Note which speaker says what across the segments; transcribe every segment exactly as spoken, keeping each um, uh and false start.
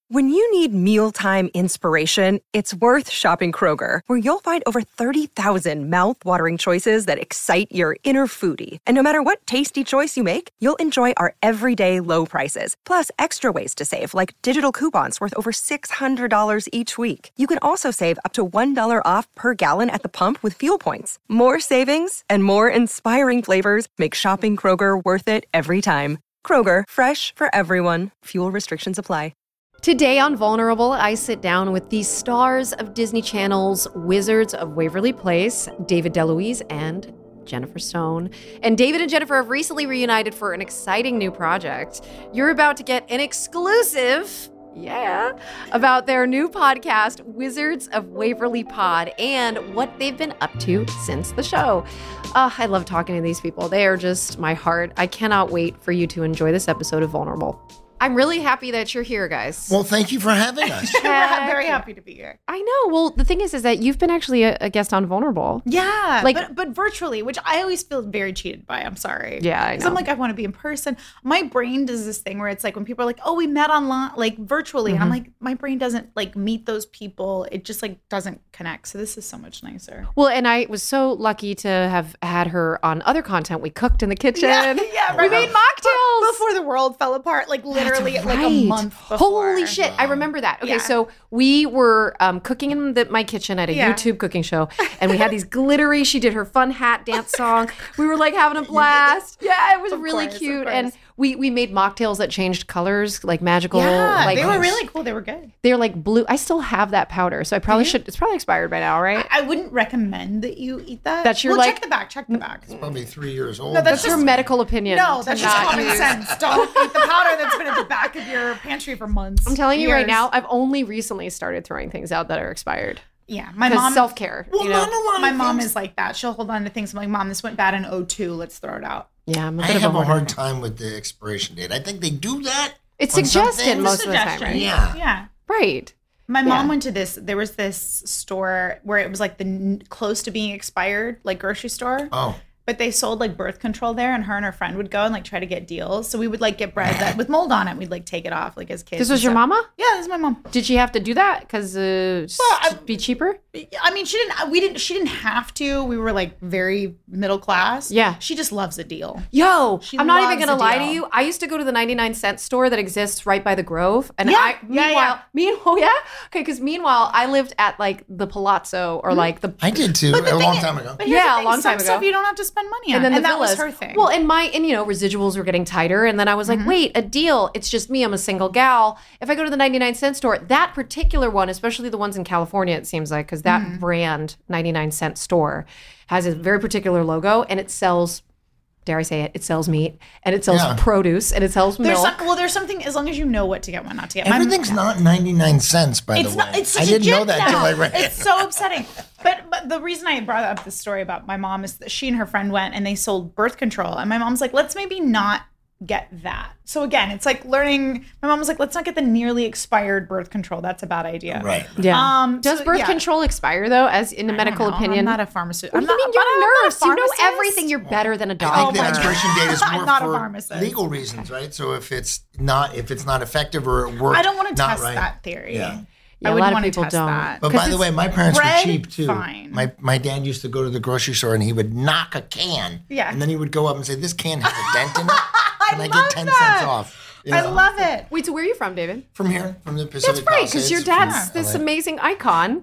Speaker 1: When you need mealtime inspiration, it's worth shopping Kroger, where you'll find over thirty thousand mouth-watering choices that excite your inner foodie. And no matter what tasty choice you make, you'll enjoy our everyday low prices, plus extra ways to save, like digital coupons worth over six hundred dollars each week. You can also save up to one dollar off per gallon at the pump with fuel points. More savings and more inspiring flavors make shopping Kroger worth it every time. Kroger, fresh for everyone. Fuel restrictions apply.
Speaker 2: Today on Vulnerable, I sit down with the stars of Disney Channel's Wizards of Waverly Place, David DeLuise and Jennifer Stone. And David and Jennifer have recently reunited for an exciting new project. You're about to get an exclusive, yeah, about their new podcast, Wizards of Waverly Pod, and what they've been up to since the show. Uh, I love talking to these people. They are just my heart. I cannot wait for you to enjoy this episode of Vulnerable. I'm really happy that you're here, guys.
Speaker 3: Well, thank you for having us.
Speaker 4: We're very happy to be here.
Speaker 2: I know. Well, the thing is, is that you've been actually a, a guest on Vulnerable.
Speaker 4: Yeah,
Speaker 2: like,
Speaker 4: but, but virtually, which I always feel very cheated by. I'm sorry.
Speaker 2: Yeah, I know.
Speaker 4: Because I'm like, I want to be in person. My brain does this thing where it's like when people are like, oh, we met online, like virtually. Mm-hmm. And I'm like, my brain doesn't like meet those people. It just like doesn't connect. So this is so much nicer.
Speaker 2: Well, and I was so lucky to have had her on other content. We cooked in the kitchen.
Speaker 4: Yeah, yeah right.
Speaker 2: We made mocktails.
Speaker 4: Before the world fell apart, like literally
Speaker 2: That's
Speaker 4: like
Speaker 2: right.
Speaker 4: a month before.
Speaker 2: Holy shit. I remember that. Okay,
Speaker 4: Yeah.
Speaker 2: so we were um, cooking in the, my kitchen at a
Speaker 4: Yeah.
Speaker 2: YouTube cooking show, and we had these glittery, she did her fun hat dance song. We were like having a blast. Yeah, it was
Speaker 4: Of
Speaker 2: really
Speaker 4: course, of
Speaker 2: cute.
Speaker 4: course.
Speaker 2: And we, we made mocktails that changed colors, like magical.
Speaker 4: Yeah,
Speaker 2: like,
Speaker 4: they were really cool. They were good.
Speaker 2: They're like blue. I still have that powder, so I probably should, it's probably expired by now, right?
Speaker 4: I, I wouldn't recommend that you eat that.
Speaker 2: That's your,
Speaker 4: well,
Speaker 2: like-
Speaker 4: check the back. Check the back.
Speaker 3: It's probably three years old.
Speaker 4: No,
Speaker 2: That's
Speaker 4: just-
Speaker 2: her medical opinion.
Speaker 4: No,
Speaker 2: to
Speaker 4: that's just
Speaker 2: not
Speaker 4: common
Speaker 2: use-
Speaker 4: sense. Don't eat the powder that's been at the back of your pantry for months.
Speaker 2: I'm telling you right
Speaker 4: years.
Speaker 2: now, I've only recently started throwing things out that are expired.
Speaker 4: Yeah, my
Speaker 2: Because
Speaker 4: mom.
Speaker 2: self-care,
Speaker 3: Well,
Speaker 2: you know?
Speaker 3: not a lot of
Speaker 4: my mom
Speaker 3: things-
Speaker 4: is like that. She'll hold on to things. I'm like, Mom, this went bad in oh two. Let's throw it out.
Speaker 2: Yeah, I'm a
Speaker 3: I
Speaker 2: bit of
Speaker 3: have a
Speaker 2: hoarder.
Speaker 3: hard time with the expiration date. I think they do that.
Speaker 2: It's
Speaker 3: on some
Speaker 2: suggested
Speaker 3: things.
Speaker 2: most of the time,
Speaker 4: Suggestion.
Speaker 2: right?
Speaker 3: Yeah.
Speaker 4: Yeah.
Speaker 2: Right.
Speaker 4: My mom
Speaker 2: Yeah.
Speaker 4: went to this. There was this store where it was like the n- close to being expired, like grocery store.
Speaker 3: Oh.
Speaker 4: But they sold like birth control there, and her and her friend would go and like try to get deals. So we would like get bread that with mold on it. We'd like take it off like as kids.
Speaker 2: This was
Speaker 4: and
Speaker 2: your
Speaker 4: stuff.
Speaker 2: mama?
Speaker 4: Yeah, this is my mom.
Speaker 2: Did she have to do that? Because uh, just
Speaker 4: Well, I-
Speaker 2: to be cheaper?
Speaker 4: I mean, she didn't. We didn't. She didn't have to. We were like very middle class.
Speaker 2: Yeah.
Speaker 4: She just loves a deal.
Speaker 2: Yo,
Speaker 4: She
Speaker 2: I'm not even
Speaker 4: loves
Speaker 2: gonna
Speaker 4: a
Speaker 2: lie
Speaker 4: deal.
Speaker 2: to you. I used to go to the ninety-nine cent store that exists right by the Grove, and
Speaker 4: Yeah,
Speaker 2: I
Speaker 4: yeah,
Speaker 2: meanwhile,
Speaker 4: yeah.
Speaker 2: meanwhile, yeah, okay, because meanwhile, I lived at like the Palazzo or like the
Speaker 3: I did too,
Speaker 4: But the
Speaker 3: a
Speaker 4: thing
Speaker 3: long
Speaker 4: is-
Speaker 3: time ago.
Speaker 4: But here's
Speaker 2: Yeah,
Speaker 4: the
Speaker 2: a
Speaker 4: thing,
Speaker 2: long
Speaker 4: some
Speaker 2: time
Speaker 4: stuff
Speaker 2: ago.
Speaker 4: you don't have to spend money on,
Speaker 2: and then the
Speaker 4: that
Speaker 2: villas.
Speaker 4: was her thing.
Speaker 2: Well, and my and you know residuals were getting tighter, and then I was like,
Speaker 4: Mm-hmm.
Speaker 2: wait, a deal. It's just me. I'm a single gal. If I go to the ninety-nine cent store, that particular one, especially the ones in California, it seems like, because that
Speaker 4: Mm-hmm.
Speaker 2: brand ninety-nine cent store has a very particular logo, and it sells. Dare I say it? It sells meat, and it sells
Speaker 3: Yeah.
Speaker 2: produce, and it sells
Speaker 4: there's
Speaker 2: milk.
Speaker 4: some, well, there's something as long as you know what to get, what not to get. My-
Speaker 3: Everything's not ninety-nine cents, by
Speaker 4: It's
Speaker 3: the way.
Speaker 4: not. It's such
Speaker 3: I
Speaker 4: a
Speaker 3: didn't know
Speaker 4: gem
Speaker 3: that
Speaker 4: now.
Speaker 3: till I read
Speaker 4: It's
Speaker 3: it.
Speaker 4: so upsetting. But but the reason I brought up this story about my mom is that she and her friend went and they sold birth control, and my mom's like, let's maybe not get that. So again, it's like learning. My mom was like, let's not get the nearly expired birth control. That's a bad idea.
Speaker 3: Right.
Speaker 2: Yeah.
Speaker 4: Um,
Speaker 2: Does
Speaker 4: so,
Speaker 2: birth
Speaker 4: yeah.
Speaker 2: control expire though, as in a
Speaker 4: I don't
Speaker 2: medical
Speaker 4: know.
Speaker 2: opinion?
Speaker 4: I'm not a pharmacist.
Speaker 2: What
Speaker 4: I'm
Speaker 2: do you
Speaker 4: not,
Speaker 2: mean? You're
Speaker 4: but I'm
Speaker 2: a
Speaker 4: not
Speaker 2: nurse. You know
Speaker 4: pharmacist.
Speaker 2: everything. You're better than a
Speaker 3: I
Speaker 2: doctor.
Speaker 3: think the
Speaker 4: my God.
Speaker 3: expiration date is
Speaker 4: I'm
Speaker 3: more
Speaker 4: not a
Speaker 3: for
Speaker 4: pharmacist.
Speaker 3: legal reasons, right? So if it's not if it's not effective or it worked
Speaker 4: I don't want to
Speaker 3: not
Speaker 4: test
Speaker 3: right.
Speaker 4: that theory.
Speaker 3: Yeah.
Speaker 2: Yeah,
Speaker 4: I
Speaker 2: a
Speaker 4: wouldn't
Speaker 2: lot of
Speaker 4: want to
Speaker 2: people
Speaker 4: test
Speaker 2: don't.
Speaker 4: that.
Speaker 3: But
Speaker 2: 'Cause
Speaker 3: by the
Speaker 2: it's
Speaker 3: way, my parents
Speaker 4: bread,
Speaker 3: were cheap too.
Speaker 4: fine.
Speaker 3: My my dad used to go to the grocery store and he would knock a can.
Speaker 4: Yeah.
Speaker 3: And then he would go up and say, "This can has a dent in it. Can I,
Speaker 4: love
Speaker 3: get ten
Speaker 4: that.
Speaker 3: cents off?" You
Speaker 4: I
Speaker 3: know?
Speaker 4: love it.
Speaker 2: Wait, so where are you from, David?
Speaker 3: From here, from the Pacific
Speaker 2: That's right, because your
Speaker 3: Palisades,
Speaker 2: dad's
Speaker 3: from
Speaker 2: this
Speaker 3: L A.
Speaker 2: amazing icon,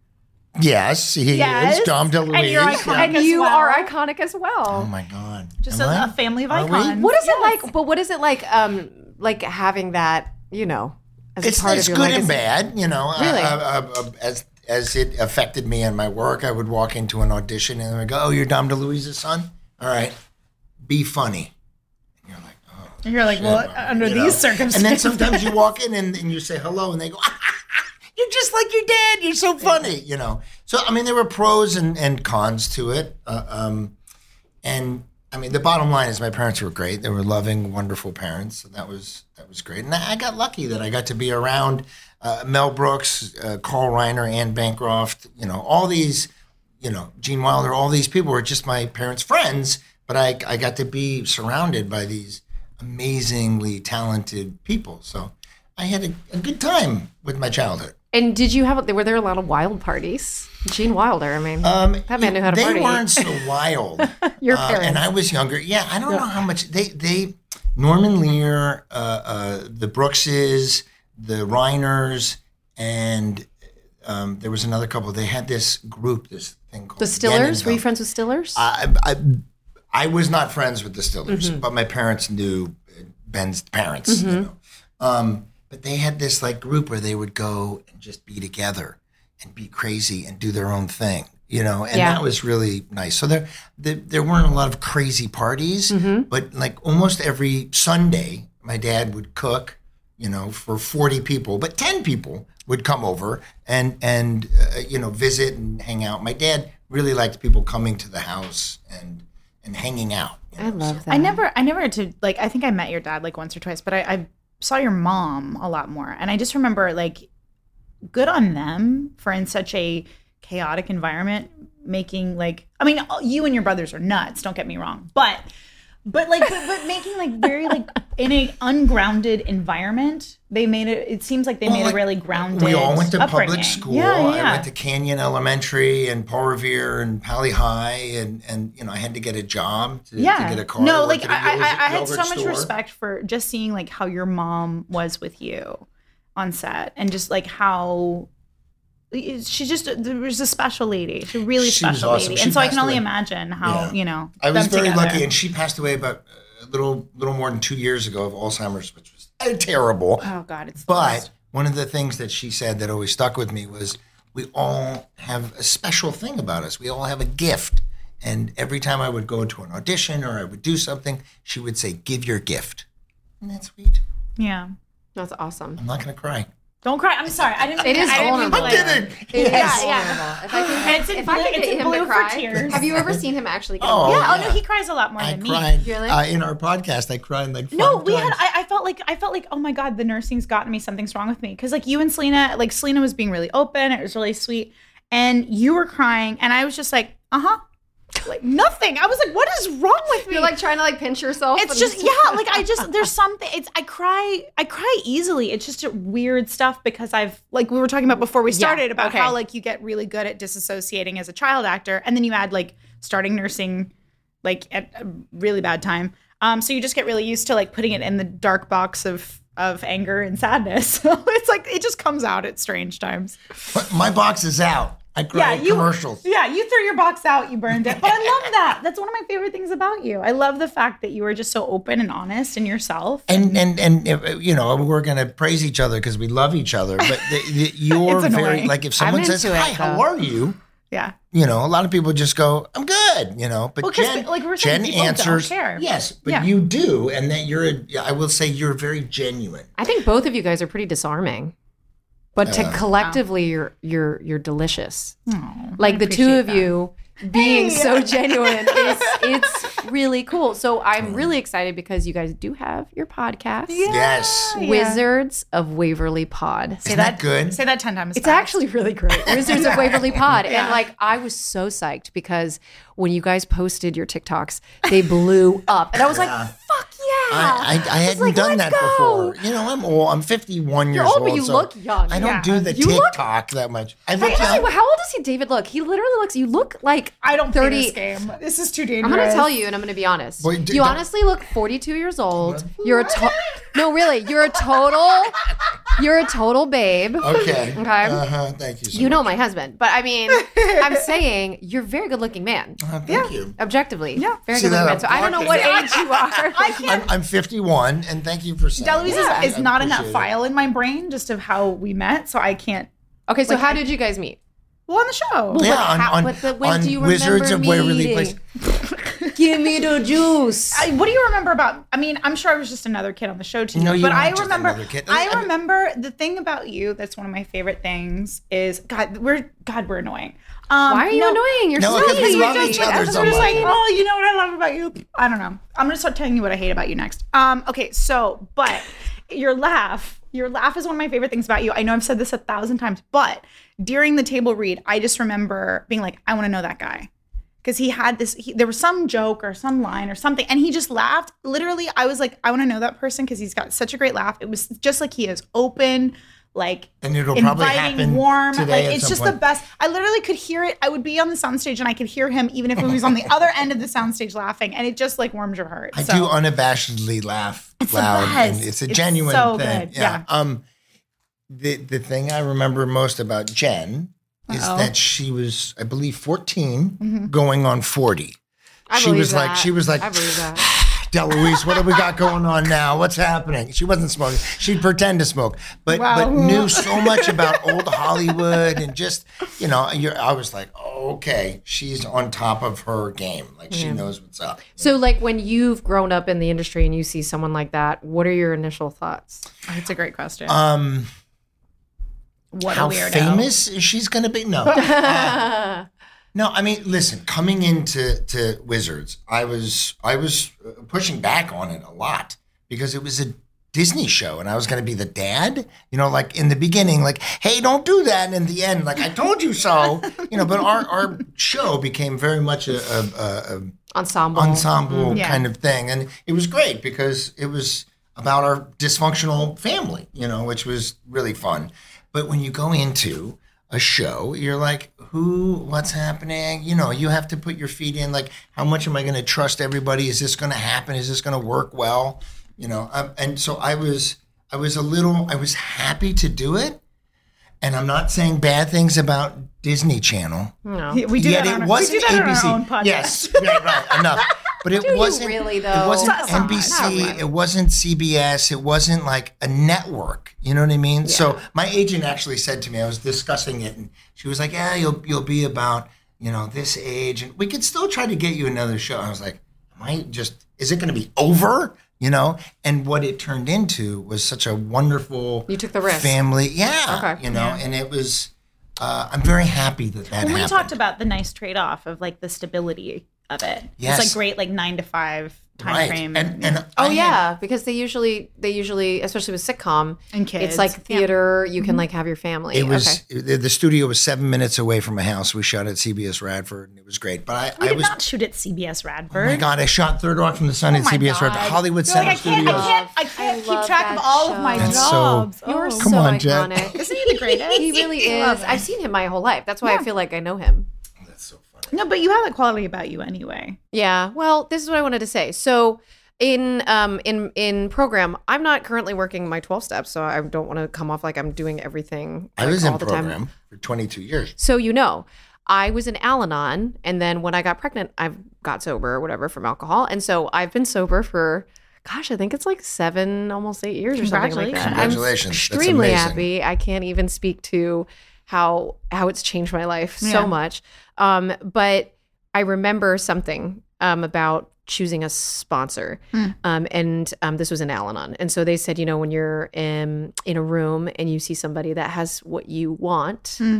Speaker 3: Yes, he
Speaker 4: Yes.
Speaker 3: is. Dom DeLuise.
Speaker 4: And you're iconic.
Speaker 3: Yeah.
Speaker 2: and
Speaker 4: as
Speaker 2: you
Speaker 4: well.
Speaker 2: are iconic as well.
Speaker 3: Oh my God.
Speaker 4: Just
Speaker 3: Am
Speaker 4: a,
Speaker 3: I?
Speaker 4: a family of
Speaker 3: Are we?
Speaker 4: icons.
Speaker 2: What is
Speaker 4: Yes.
Speaker 2: it like? But what is it like? Um, like having that, you know, as
Speaker 3: It's,
Speaker 2: a part
Speaker 3: it's
Speaker 2: of your
Speaker 3: good
Speaker 2: legacy?
Speaker 3: and bad, you know.
Speaker 2: Really?
Speaker 3: Uh, uh, uh, as as it affected me in my work, I would walk into an audition and I would go, "Oh, you're Dom DeLuise's son? All right, be funny." And you're like, "Oh."
Speaker 4: You're like,
Speaker 3: shit,
Speaker 4: well,
Speaker 3: well,
Speaker 4: under
Speaker 3: you
Speaker 4: these
Speaker 3: know.
Speaker 4: circumstances.
Speaker 3: And then sometimes you walk in and, and you say hello, and they go, "You're just like your dad. You're so funny," you know. So I mean, there were pros and, and cons to it, uh, um, and I mean, the bottom line is my parents were great. They were loving, wonderful parents, so that was that was great. And I, I got lucky that I got to be around uh, Mel Brooks, uh, Carl Reiner, Anne Bancroft. You know, all these, you know, Gene Wilder. All these people were just my parents' friends, but I I got to be surrounded by these amazingly talented people. So I had a, a good time with my childhood.
Speaker 2: And did you have, were there a lot of wild parties? Gene Wilder, I mean,
Speaker 3: Um,
Speaker 2: that man knew how to
Speaker 3: they
Speaker 2: party.
Speaker 3: weren't so wild.
Speaker 2: Your
Speaker 3: Uh,
Speaker 2: parents.
Speaker 3: and I was younger. Yeah, I don't know how much they they Norman Lear, uh, uh, the Brookses, the Reiners, and um, there was another couple. They had this group, this thing called
Speaker 2: The Stillers? Were you
Speaker 3: Yenenville.
Speaker 2: friends with Stillers?
Speaker 3: I, I I was not friends with the Stillers,
Speaker 2: Mm-hmm.
Speaker 3: but my parents knew Ben's parents. You know, um, but they had this like group where they would go and just be together and be crazy and do their own thing. You know, and
Speaker 2: Yeah.
Speaker 3: that was really nice. So there, there, there weren't a lot of crazy parties,
Speaker 2: Mm-hmm.
Speaker 3: but like almost every Sunday, my dad would cook, you know, for forty people, but ten people would come over and and uh, you know visit and hang out. My dad really liked people coming to the house and and hanging out. you
Speaker 2: I
Speaker 3: know,
Speaker 2: love
Speaker 3: so-
Speaker 2: that.
Speaker 4: I never, I never had to like. I think I met your dad like once or twice, but I, I saw your mom a lot more, and I just remember like, good on them for in such a chaotic environment making like. I mean, you and your brothers are nuts. Don't get me wrong, but but like, but, but making like very like in a ungrounded environment, they made it. It seems like they
Speaker 3: Well,
Speaker 4: made
Speaker 3: like,
Speaker 4: a really grounded.
Speaker 3: We all went to
Speaker 4: upbringing.
Speaker 3: public school.
Speaker 4: Yeah, yeah, yeah.
Speaker 3: I went to Canyon Elementary and Paul Revere and Pali High, and and you know I had to get a job to,
Speaker 4: yeah.
Speaker 3: to get a car.
Speaker 4: No,
Speaker 3: to work
Speaker 4: like
Speaker 3: at a
Speaker 4: I, I,
Speaker 3: yogurt-
Speaker 4: I had so
Speaker 3: yogurt
Speaker 4: much
Speaker 3: store.
Speaker 4: respect for just seeing like how your mom was with you on set, and just like how she just there was a special lady, she's a really
Speaker 3: She was
Speaker 4: special
Speaker 3: awesome.
Speaker 4: lady,
Speaker 3: She
Speaker 4: and so I can
Speaker 3: passed
Speaker 4: only
Speaker 3: away.
Speaker 4: imagine how
Speaker 3: Yeah.
Speaker 4: you know.
Speaker 3: I was
Speaker 4: them
Speaker 3: very
Speaker 4: together.
Speaker 3: lucky, and she passed away about a little little more than two years ago of Alzheimer's, which was uh, terrible.
Speaker 4: Oh God, it's the
Speaker 3: But
Speaker 4: worst.
Speaker 3: one of the things that she said that always stuck with me was we all have a special thing about us. We all have a gift. And every time I would go to an audition or I would do something, she would say, give your gift. Isn't that sweet?
Speaker 4: Yeah.
Speaker 2: That's awesome.
Speaker 3: I'm not going to cry.
Speaker 4: Don't cry. I'm sorry. I didn't.
Speaker 2: It is
Speaker 4: I didn't mean to,
Speaker 2: vulnerable.
Speaker 4: like-
Speaker 3: I didn't.
Speaker 2: It
Speaker 3: Yes.
Speaker 2: is vulnerable. If I
Speaker 4: And
Speaker 2: can,
Speaker 4: it's in
Speaker 2: if I
Speaker 4: blue-
Speaker 2: can
Speaker 4: it's
Speaker 2: get
Speaker 4: in
Speaker 2: him
Speaker 4: blue
Speaker 2: to
Speaker 4: for
Speaker 2: cry.
Speaker 4: tears.
Speaker 2: Have you ever seen him actually get
Speaker 3: Oh,
Speaker 4: Yeah. Oh
Speaker 3: yeah.
Speaker 4: no, he cries a lot more
Speaker 3: I
Speaker 4: than me.
Speaker 3: cried
Speaker 2: Really?
Speaker 3: uh, in our podcast. I cried like five
Speaker 4: No, we
Speaker 3: times.
Speaker 4: had. I, I felt like I felt like oh my God, the nursing's gotten me. Something's wrong with me because like you and Selena, like Selena was being really open. It was really sweet, and you were crying, and I was just like, uh huh, like nothing. I was like, what is wrong with me?
Speaker 2: You're like trying to like pinch yourself.
Speaker 4: it's
Speaker 2: and
Speaker 4: just yeah, like I just there's something. It's I cry I cry easily. It's just weird stuff because I've like we were talking about before we started about
Speaker 2: okay.
Speaker 4: how like you get really good at disassociating as a child actor, and then you add like starting nursing like at a really bad time. Um, so you just get really used to like putting it in the dark box of of anger and sadness. So it's like it just comes out at strange times.
Speaker 3: But my box is out. I cry in
Speaker 4: you
Speaker 3: commercials.
Speaker 4: Yeah, you threw your box out, you burned it. But I love that. That's one of my favorite things about you. I love the fact that you were just so open and honest in yourself.
Speaker 3: And and and uh, you know we're gonna praise each other because we love each other. But the, the, you're
Speaker 4: It's
Speaker 3: very
Speaker 4: annoying.
Speaker 3: like if someone
Speaker 2: I'm
Speaker 3: says
Speaker 2: into it,
Speaker 3: hi, how
Speaker 2: though.
Speaker 3: are you?
Speaker 4: Yeah.
Speaker 3: You know, a lot of people just go, I'm good. You know, but
Speaker 4: Well, 'cause,
Speaker 3: Jen,
Speaker 4: like we were saying,
Speaker 3: Jen
Speaker 4: people don't
Speaker 3: answers,
Speaker 4: care.
Speaker 3: yes, but
Speaker 4: Yeah.
Speaker 3: you do, and that you're. A, I will say you're very genuine.
Speaker 2: I think both of you guys are pretty disarming, but to
Speaker 3: Uh,
Speaker 2: collectively, you're you're you're delicious.
Speaker 4: Aw,
Speaker 2: Like
Speaker 4: I
Speaker 2: the two
Speaker 4: appreciate
Speaker 2: of
Speaker 4: that.
Speaker 2: you being
Speaker 4: Hey!
Speaker 2: so genuine is it's really cool. So I'm really excited because you guys do have your podcast,
Speaker 3: Yes,
Speaker 4: Yeah.
Speaker 2: Wizards of Waverly Pod.
Speaker 3: isn't that good?
Speaker 4: Say that ten times.
Speaker 2: It's
Speaker 4: fast.
Speaker 2: actually really great. Wizards of Waverly Pod.
Speaker 4: Yeah.
Speaker 2: And like I was so psyched because when you guys posted your TikToks, they blew up. And I was like, fuck yeah.
Speaker 3: I, I, I hadn't
Speaker 2: like,
Speaker 3: done
Speaker 2: let's
Speaker 3: that
Speaker 2: go.
Speaker 3: before. You know, I'm old. I'm fifty-one
Speaker 2: You're
Speaker 3: years
Speaker 2: old,
Speaker 3: old.
Speaker 2: but you
Speaker 3: so
Speaker 2: look young.
Speaker 3: I don't
Speaker 4: Yeah.
Speaker 3: do the
Speaker 2: You look-
Speaker 3: TikTok that much. I
Speaker 2: Wait,
Speaker 3: look
Speaker 2: honestly,
Speaker 3: young.
Speaker 2: how old does he David look? He literally looks, you look like
Speaker 4: I don't play
Speaker 2: thirty.
Speaker 4: this game. This is too dangerous.
Speaker 2: I'm going to tell you and I'm going to be honest.
Speaker 3: Wait, d-
Speaker 2: you
Speaker 3: don't-
Speaker 2: honestly look forty-two years old. You're a to- No, really. You're a total You're a total babe.
Speaker 3: Okay.
Speaker 2: Okay.
Speaker 3: Uh-huh. Thank you so
Speaker 2: You know
Speaker 3: much.
Speaker 2: my husband. But I mean, I'm saying you're a very good-looking man.
Speaker 3: Uh, thank you.
Speaker 2: Objectively.
Speaker 4: Yeah.
Speaker 2: Very
Speaker 3: See
Speaker 2: good-looking
Speaker 3: that
Speaker 2: man. So I don't know what
Speaker 3: I'm
Speaker 2: age you are.
Speaker 4: I can't.
Speaker 3: I'm, I'm fifty-one, and thank you for saying
Speaker 4: Deloise
Speaker 3: that.
Speaker 4: is, is
Speaker 3: I
Speaker 4: not in that
Speaker 3: appreciate it.
Speaker 4: file in my brain just of how we met, so I can't.
Speaker 2: Okay, so
Speaker 4: Like,
Speaker 2: how
Speaker 4: I-
Speaker 2: did you guys meet?
Speaker 4: Well, on the show.
Speaker 3: Yeah,
Speaker 2: But
Speaker 3: on,
Speaker 2: how-
Speaker 3: on,
Speaker 2: but the- when
Speaker 3: on
Speaker 2: do you
Speaker 3: Wizards
Speaker 2: remember
Speaker 3: of Waverly
Speaker 2: meeting?
Speaker 3: Place.
Speaker 2: Give me the juice.
Speaker 4: I, what do you remember about? I mean, I'm sure I was just another kid on the show too.
Speaker 3: No, you
Speaker 4: but
Speaker 3: weren't
Speaker 4: I
Speaker 3: just
Speaker 4: remember.
Speaker 3: another kid.
Speaker 4: I
Speaker 3: I mean-
Speaker 4: remember the thing about you. That's one of my favorite things. Is God, we're God, we're annoying. Um,
Speaker 2: Why are you
Speaker 4: no,
Speaker 2: annoying? You're
Speaker 3: No,
Speaker 2: sweet.
Speaker 3: because we
Speaker 4: You're
Speaker 3: love
Speaker 4: just
Speaker 3: each
Speaker 4: like-
Speaker 3: other
Speaker 4: I'm
Speaker 3: so
Speaker 4: just
Speaker 3: much.
Speaker 4: like, oh, you know what I love about you? I don't know. I'm gonna start telling you what I hate about you next. Um, okay, so but your laugh, your laugh is one of my favorite things about you. I know I've said this a thousand times, but during the table read, I just remember being like, I want to know that guy. because he had this, he, there was some joke or some line or something, and he just laughed. Literally, I was like, I want to know that person because he's got such a great laugh. It was just like he is open, like
Speaker 3: and it'll probably
Speaker 4: inviting,
Speaker 3: happen
Speaker 4: warm.
Speaker 3: today
Speaker 4: Like
Speaker 3: at
Speaker 4: it's
Speaker 3: some
Speaker 4: just
Speaker 3: point.
Speaker 4: the best. I literally could hear it. I would be on the soundstage and I could hear him even if he was on the other end of the soundstage laughing, and it just like warms your heart.
Speaker 3: I
Speaker 4: so.
Speaker 3: do unabashedly laugh
Speaker 4: It's the
Speaker 3: loud,
Speaker 4: best.
Speaker 3: and it's a
Speaker 4: It's
Speaker 3: genuine
Speaker 4: so
Speaker 3: thing.
Speaker 4: good. Yeah.
Speaker 3: Um, the the thing I remember most about Jen is
Speaker 4: Uh-oh.
Speaker 3: that she was, I believe, fourteen, going on forty.
Speaker 2: I
Speaker 3: she
Speaker 2: believe
Speaker 3: was like,
Speaker 2: that.
Speaker 3: she was like,
Speaker 2: I believe that.
Speaker 3: DeLuise, what have we got going on now? What's happening? She wasn't smoking. She'd pretend to smoke, but
Speaker 4: Wow.
Speaker 3: but knew so much about old Hollywood and just, you know, you're, I was like, oh, okay, she's on top of her game. Like she knows what's up.
Speaker 2: So, like, when you've grown up in the industry and you see someone like that, what are your initial thoughts?
Speaker 4: That's a great question.
Speaker 3: Um,
Speaker 4: what
Speaker 3: how
Speaker 4: a weirdo.
Speaker 3: famous is she's going to be? No. Uh, no, I mean, listen, coming into to Wizards, I was I was uh, pushing back on it a lot because it was a Disney show and I was going to be the dad, you know, like in the beginning, like, hey, don't do that. And in the end, like, I told you so, you know, but our, our show became very much a, a, a, a
Speaker 2: Ensemble.
Speaker 3: ensemble
Speaker 4: Yeah.
Speaker 3: kind of thing. And it was great because it was about our dysfunctional family, you know, which was really fun. But when you go into a show, you're like, who, what's happening? You know, you have to put your feet in, like, how much am I going to trust everybody? Is this going to happen? Is this going to work well? You know, um, and so I was, I was a little, I was happy to do it. And I'm not saying bad things about Disney Channel.
Speaker 2: No.
Speaker 4: We do
Speaker 3: Yet
Speaker 4: that,
Speaker 3: it
Speaker 4: on, our, we
Speaker 3: wasn't
Speaker 4: do that on
Speaker 3: A B C.
Speaker 4: our own podcast.
Speaker 3: Yes, right, right, enough. But it
Speaker 2: Do you
Speaker 3: wasn't
Speaker 2: really,
Speaker 3: It
Speaker 2: though?
Speaker 3: wasn't
Speaker 4: Not so
Speaker 3: N B
Speaker 4: much.
Speaker 3: C.
Speaker 2: Not really.
Speaker 3: It wasn't C B S. It wasn't like a network. You know what I mean? So my agent actually said to me, I was discussing it, and she was like, "Yeah, you'll you'll be about you know this age, and we could still try to get you another show." I was like, "Am I just? Is it going to be over?" You know? And what it turned into was such a wonderful
Speaker 2: You took the risk.
Speaker 3: family. Yeah.
Speaker 2: Okay.
Speaker 3: You know, and it was. Uh, I'm very happy that that
Speaker 4: Well,
Speaker 3: happened.
Speaker 4: we talked about the nice trade-off of like the stability of it.
Speaker 3: Yes.
Speaker 4: It's like great, like nine to five time
Speaker 3: right.
Speaker 4: frame.
Speaker 3: And, and
Speaker 2: Oh
Speaker 3: I had-
Speaker 2: yeah, because they usually they usually, especially with sitcom,
Speaker 4: And kids.
Speaker 2: it's like
Speaker 4: Yeah.
Speaker 2: theater. You can like have your family.
Speaker 3: It was
Speaker 2: okay.
Speaker 3: the, the studio was seven minutes away from my house. We shot at C B S Radford, and it was great. But I,
Speaker 4: we
Speaker 3: I
Speaker 4: did
Speaker 3: was
Speaker 4: not shoot at C B S Radford.
Speaker 3: oh my god! I shot Third Rock from the Sun
Speaker 4: Oh
Speaker 3: at
Speaker 4: my
Speaker 3: C B S Radford,
Speaker 4: God.
Speaker 3: Hollywood
Speaker 4: You're
Speaker 3: Center
Speaker 4: like, I can't,
Speaker 3: Studios.
Speaker 4: I can't, I
Speaker 2: I
Speaker 4: can't keep
Speaker 2: love
Speaker 4: track of
Speaker 2: that
Speaker 4: all of
Speaker 2: show.
Speaker 4: my
Speaker 3: That's so-
Speaker 4: jobs.
Speaker 2: You are
Speaker 4: Oh.
Speaker 3: Come
Speaker 2: so
Speaker 3: on, Jen.
Speaker 2: iconic.
Speaker 4: Isn't he the greatest?
Speaker 2: He really
Speaker 4: I love
Speaker 2: is.
Speaker 4: him.
Speaker 2: I've seen him my whole life. That's why
Speaker 4: Yeah.
Speaker 2: I feel like I know him.
Speaker 3: That's so funny.
Speaker 4: No, but you have that quality about you anyway.
Speaker 2: Yeah. Well, this is what I wanted to say. So in um in in program, I'm not currently working my twelve steps, so I don't want to come off like I'm doing everything.
Speaker 3: I
Speaker 2: like,
Speaker 3: was in
Speaker 2: all the time.
Speaker 3: program for twenty-two years.
Speaker 2: So you know, I was in Al-Anon, and then when I got pregnant, I got sober or whatever from alcohol, and so I've been sober for, gosh, I think it's like seven, almost eight years or something like that.
Speaker 3: Congratulations.
Speaker 2: I'm
Speaker 3: That's
Speaker 2: extremely
Speaker 3: amazing.
Speaker 2: happy. I can't even speak to how how it's changed my life
Speaker 4: Yeah.
Speaker 2: so much. Um, but I remember something um, about choosing a sponsor.
Speaker 4: Mm.
Speaker 2: Um, and um, this was in Al-Anon. And so they said, you know, when you're in, in a room and you see somebody that has what you want,
Speaker 4: Mm.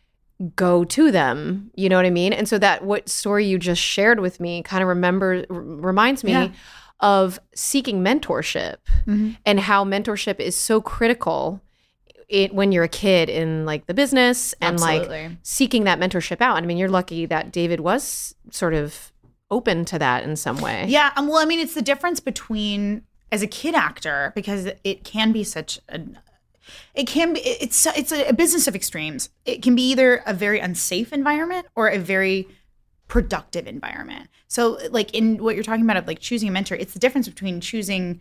Speaker 2: go to them. You know what I mean? And so that what story you just shared with me kind of remember r- reminds me
Speaker 4: Yeah.
Speaker 2: of seeking mentorship
Speaker 4: Mhm.
Speaker 2: and how mentorship is so critical it, when you're a kid in like the business and like
Speaker 4: Absolutely.
Speaker 2: seeking that mentorship out. And I mean, you're lucky that David was sort of open to that in some way.
Speaker 4: Yeah, um, well, I mean, it's the difference between as a kid actor because it can be such a, it can be it's it's a business of extremes. It can be either a very unsafe environment or a very productive environment. So, like in what you're talking about of like choosing a mentor, it's the difference between choosing.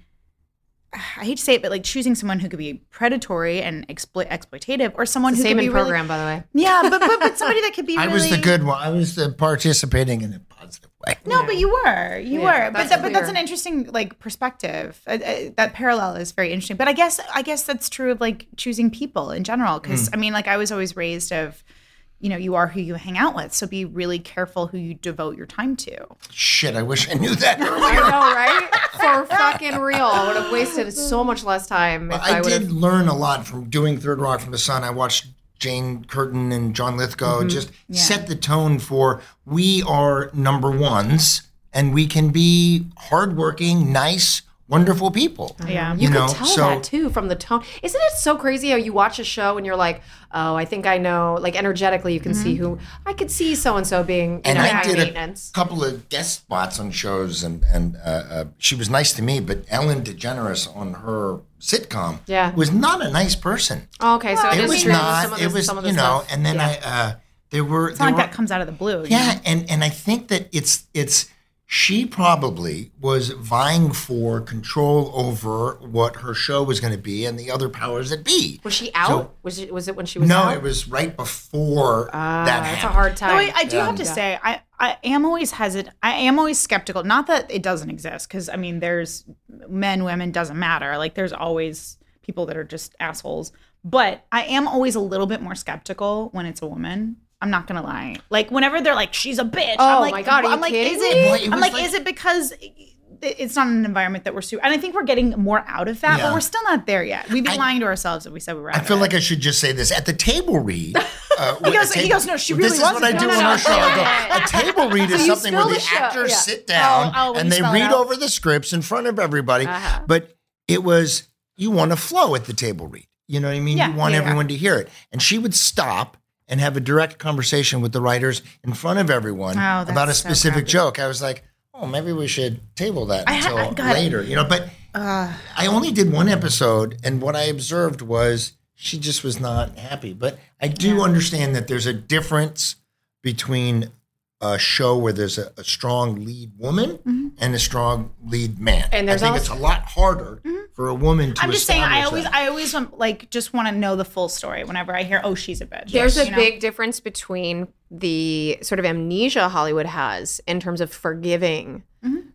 Speaker 4: I hate to say it, but like choosing someone who could be predatory and exploit exploitative, or someone
Speaker 2: It's the
Speaker 4: who
Speaker 2: same
Speaker 4: could
Speaker 2: in
Speaker 4: be really-
Speaker 2: program, by the way.
Speaker 4: yeah, but, but but somebody that could be.
Speaker 3: I
Speaker 4: really,
Speaker 3: was the good one. I was the participating in a positive way.
Speaker 4: No, but you were, you
Speaker 2: Yeah,
Speaker 4: were. But
Speaker 2: that's
Speaker 4: that, but that's
Speaker 2: clear.
Speaker 4: an interesting like perspective. Uh, uh, that parallel is very interesting. But I guess I guess that's true of like choosing people in general. Because I mean, like I was always raised of, you know, you are who you hang out with. So be really careful who you devote your time to.
Speaker 3: Shit, I wish I knew that
Speaker 2: I
Speaker 3: earlier.
Speaker 2: know, right? For fucking real. I would have wasted so much less time if
Speaker 3: I,
Speaker 2: I, would
Speaker 3: did
Speaker 2: have.
Speaker 3: learn a lot from doing Third Rock from the Sun. I watched Jane Curtin and John Lithgow
Speaker 2: Mm-hmm.
Speaker 3: just set the tone for we are number ones and we can be hardworking, nice, wonderful people.
Speaker 4: Yeah.
Speaker 2: You,
Speaker 3: You
Speaker 2: could
Speaker 3: know,
Speaker 2: tell
Speaker 3: so-
Speaker 2: that too from the tone. Isn't it so crazy how you watch a show and you're like, oh, I think I know, like energetically you can see who, I could see so-and-so being, you
Speaker 3: And
Speaker 2: know,
Speaker 3: I
Speaker 2: high
Speaker 3: did
Speaker 2: maintenance.
Speaker 3: a couple of guest spots on shows, and and uh, uh, she was nice to me. But Ellen DeGeneres on her sitcom
Speaker 2: Yeah.
Speaker 3: was not a nice person.
Speaker 2: Oh, okay, so it,
Speaker 3: It
Speaker 2: is
Speaker 3: was
Speaker 2: true.
Speaker 3: not.
Speaker 2: Some of
Speaker 3: It
Speaker 2: the,
Speaker 3: was
Speaker 2: some of the
Speaker 3: you know.
Speaker 2: stuff.
Speaker 3: And then
Speaker 2: yeah.
Speaker 3: I uh, there were
Speaker 4: It's
Speaker 3: there
Speaker 4: not like
Speaker 3: were,
Speaker 4: that comes out of the blue. you know?
Speaker 3: Yeah, and and I think that it's it's she probably was vying for control over what her show was going to be and the other powers that be.
Speaker 2: Was she out?
Speaker 3: So-
Speaker 2: was it was it when she was
Speaker 3: no,
Speaker 2: out?
Speaker 3: it was right before
Speaker 2: Ah,
Speaker 3: that
Speaker 2: that's
Speaker 3: happened.
Speaker 2: a hard time.
Speaker 4: No, I, I do
Speaker 3: Yeah.
Speaker 4: have to
Speaker 2: Yeah.
Speaker 4: say, I, I am always hesitant. I am always skeptical. Not that it doesn't exist, because I mean, there's men, women, doesn't matter. Like, there's always people that are just assholes. But I am always a little bit more skeptical when it's a woman. I'm not gonna lie. Like, whenever they're like, "She's a bitch,"
Speaker 2: Oh
Speaker 4: I'm like,
Speaker 2: my God, are
Speaker 4: I'm
Speaker 2: you
Speaker 4: like,
Speaker 2: kidding
Speaker 4: is
Speaker 2: me?
Speaker 4: it?
Speaker 3: Boy, it
Speaker 4: I'm
Speaker 3: was
Speaker 4: like,
Speaker 3: like-
Speaker 4: is it because it's not an environment that we're super? And I think we're getting more out of that,
Speaker 3: Yeah.
Speaker 4: but we're still not there yet. We'd be
Speaker 3: I-
Speaker 4: lying to ourselves if we said we were.
Speaker 3: I
Speaker 4: out
Speaker 3: feel
Speaker 4: of
Speaker 3: like
Speaker 4: it.
Speaker 3: I should just say this at the table read. Uh,
Speaker 4: He goes-
Speaker 3: a
Speaker 4: he goes, "No, she really
Speaker 3: This is what
Speaker 4: wasn't."
Speaker 3: I do
Speaker 4: No, no,
Speaker 3: on
Speaker 4: no.
Speaker 3: our show. I go, a table read is
Speaker 2: you
Speaker 3: something where
Speaker 2: spill
Speaker 3: the
Speaker 2: the show,
Speaker 3: actors
Speaker 2: yeah.
Speaker 3: sit down
Speaker 4: Oh, oh, when
Speaker 3: and
Speaker 4: you
Speaker 3: they
Speaker 4: spell it
Speaker 3: read
Speaker 4: out.
Speaker 3: over the scripts in front of everybody.
Speaker 2: Uh-huh.
Speaker 3: But it was you want to flow at the table read. You know what I mean?
Speaker 4: Yeah,
Speaker 3: you want
Speaker 4: yeah, yeah.
Speaker 3: everyone to hear it, and she would stop and have a direct conversation with the writers in front of everyone
Speaker 4: Oh, that's
Speaker 3: about a
Speaker 4: so
Speaker 3: specific
Speaker 4: crappy.
Speaker 3: joke. I was like, oh, maybe we should table that
Speaker 4: I ha-
Speaker 3: until
Speaker 4: I- God.
Speaker 3: later. You know, but I only did one episode, and what I observed was she just was not happy. But I do understand that there's a difference between a show where there's a, a strong lead woman and a strong lead man.
Speaker 2: And there's
Speaker 3: I think
Speaker 2: also-
Speaker 3: it's a lot harder for a woman to
Speaker 4: I'm just saying, I
Speaker 3: establish
Speaker 4: always,
Speaker 3: that.
Speaker 4: I always want, like, just want to know the full story whenever I hear, "Oh, she's a bitch."
Speaker 2: There's a
Speaker 4: You know?
Speaker 2: big difference between the sort of amnesia Hollywood has in terms of forgiving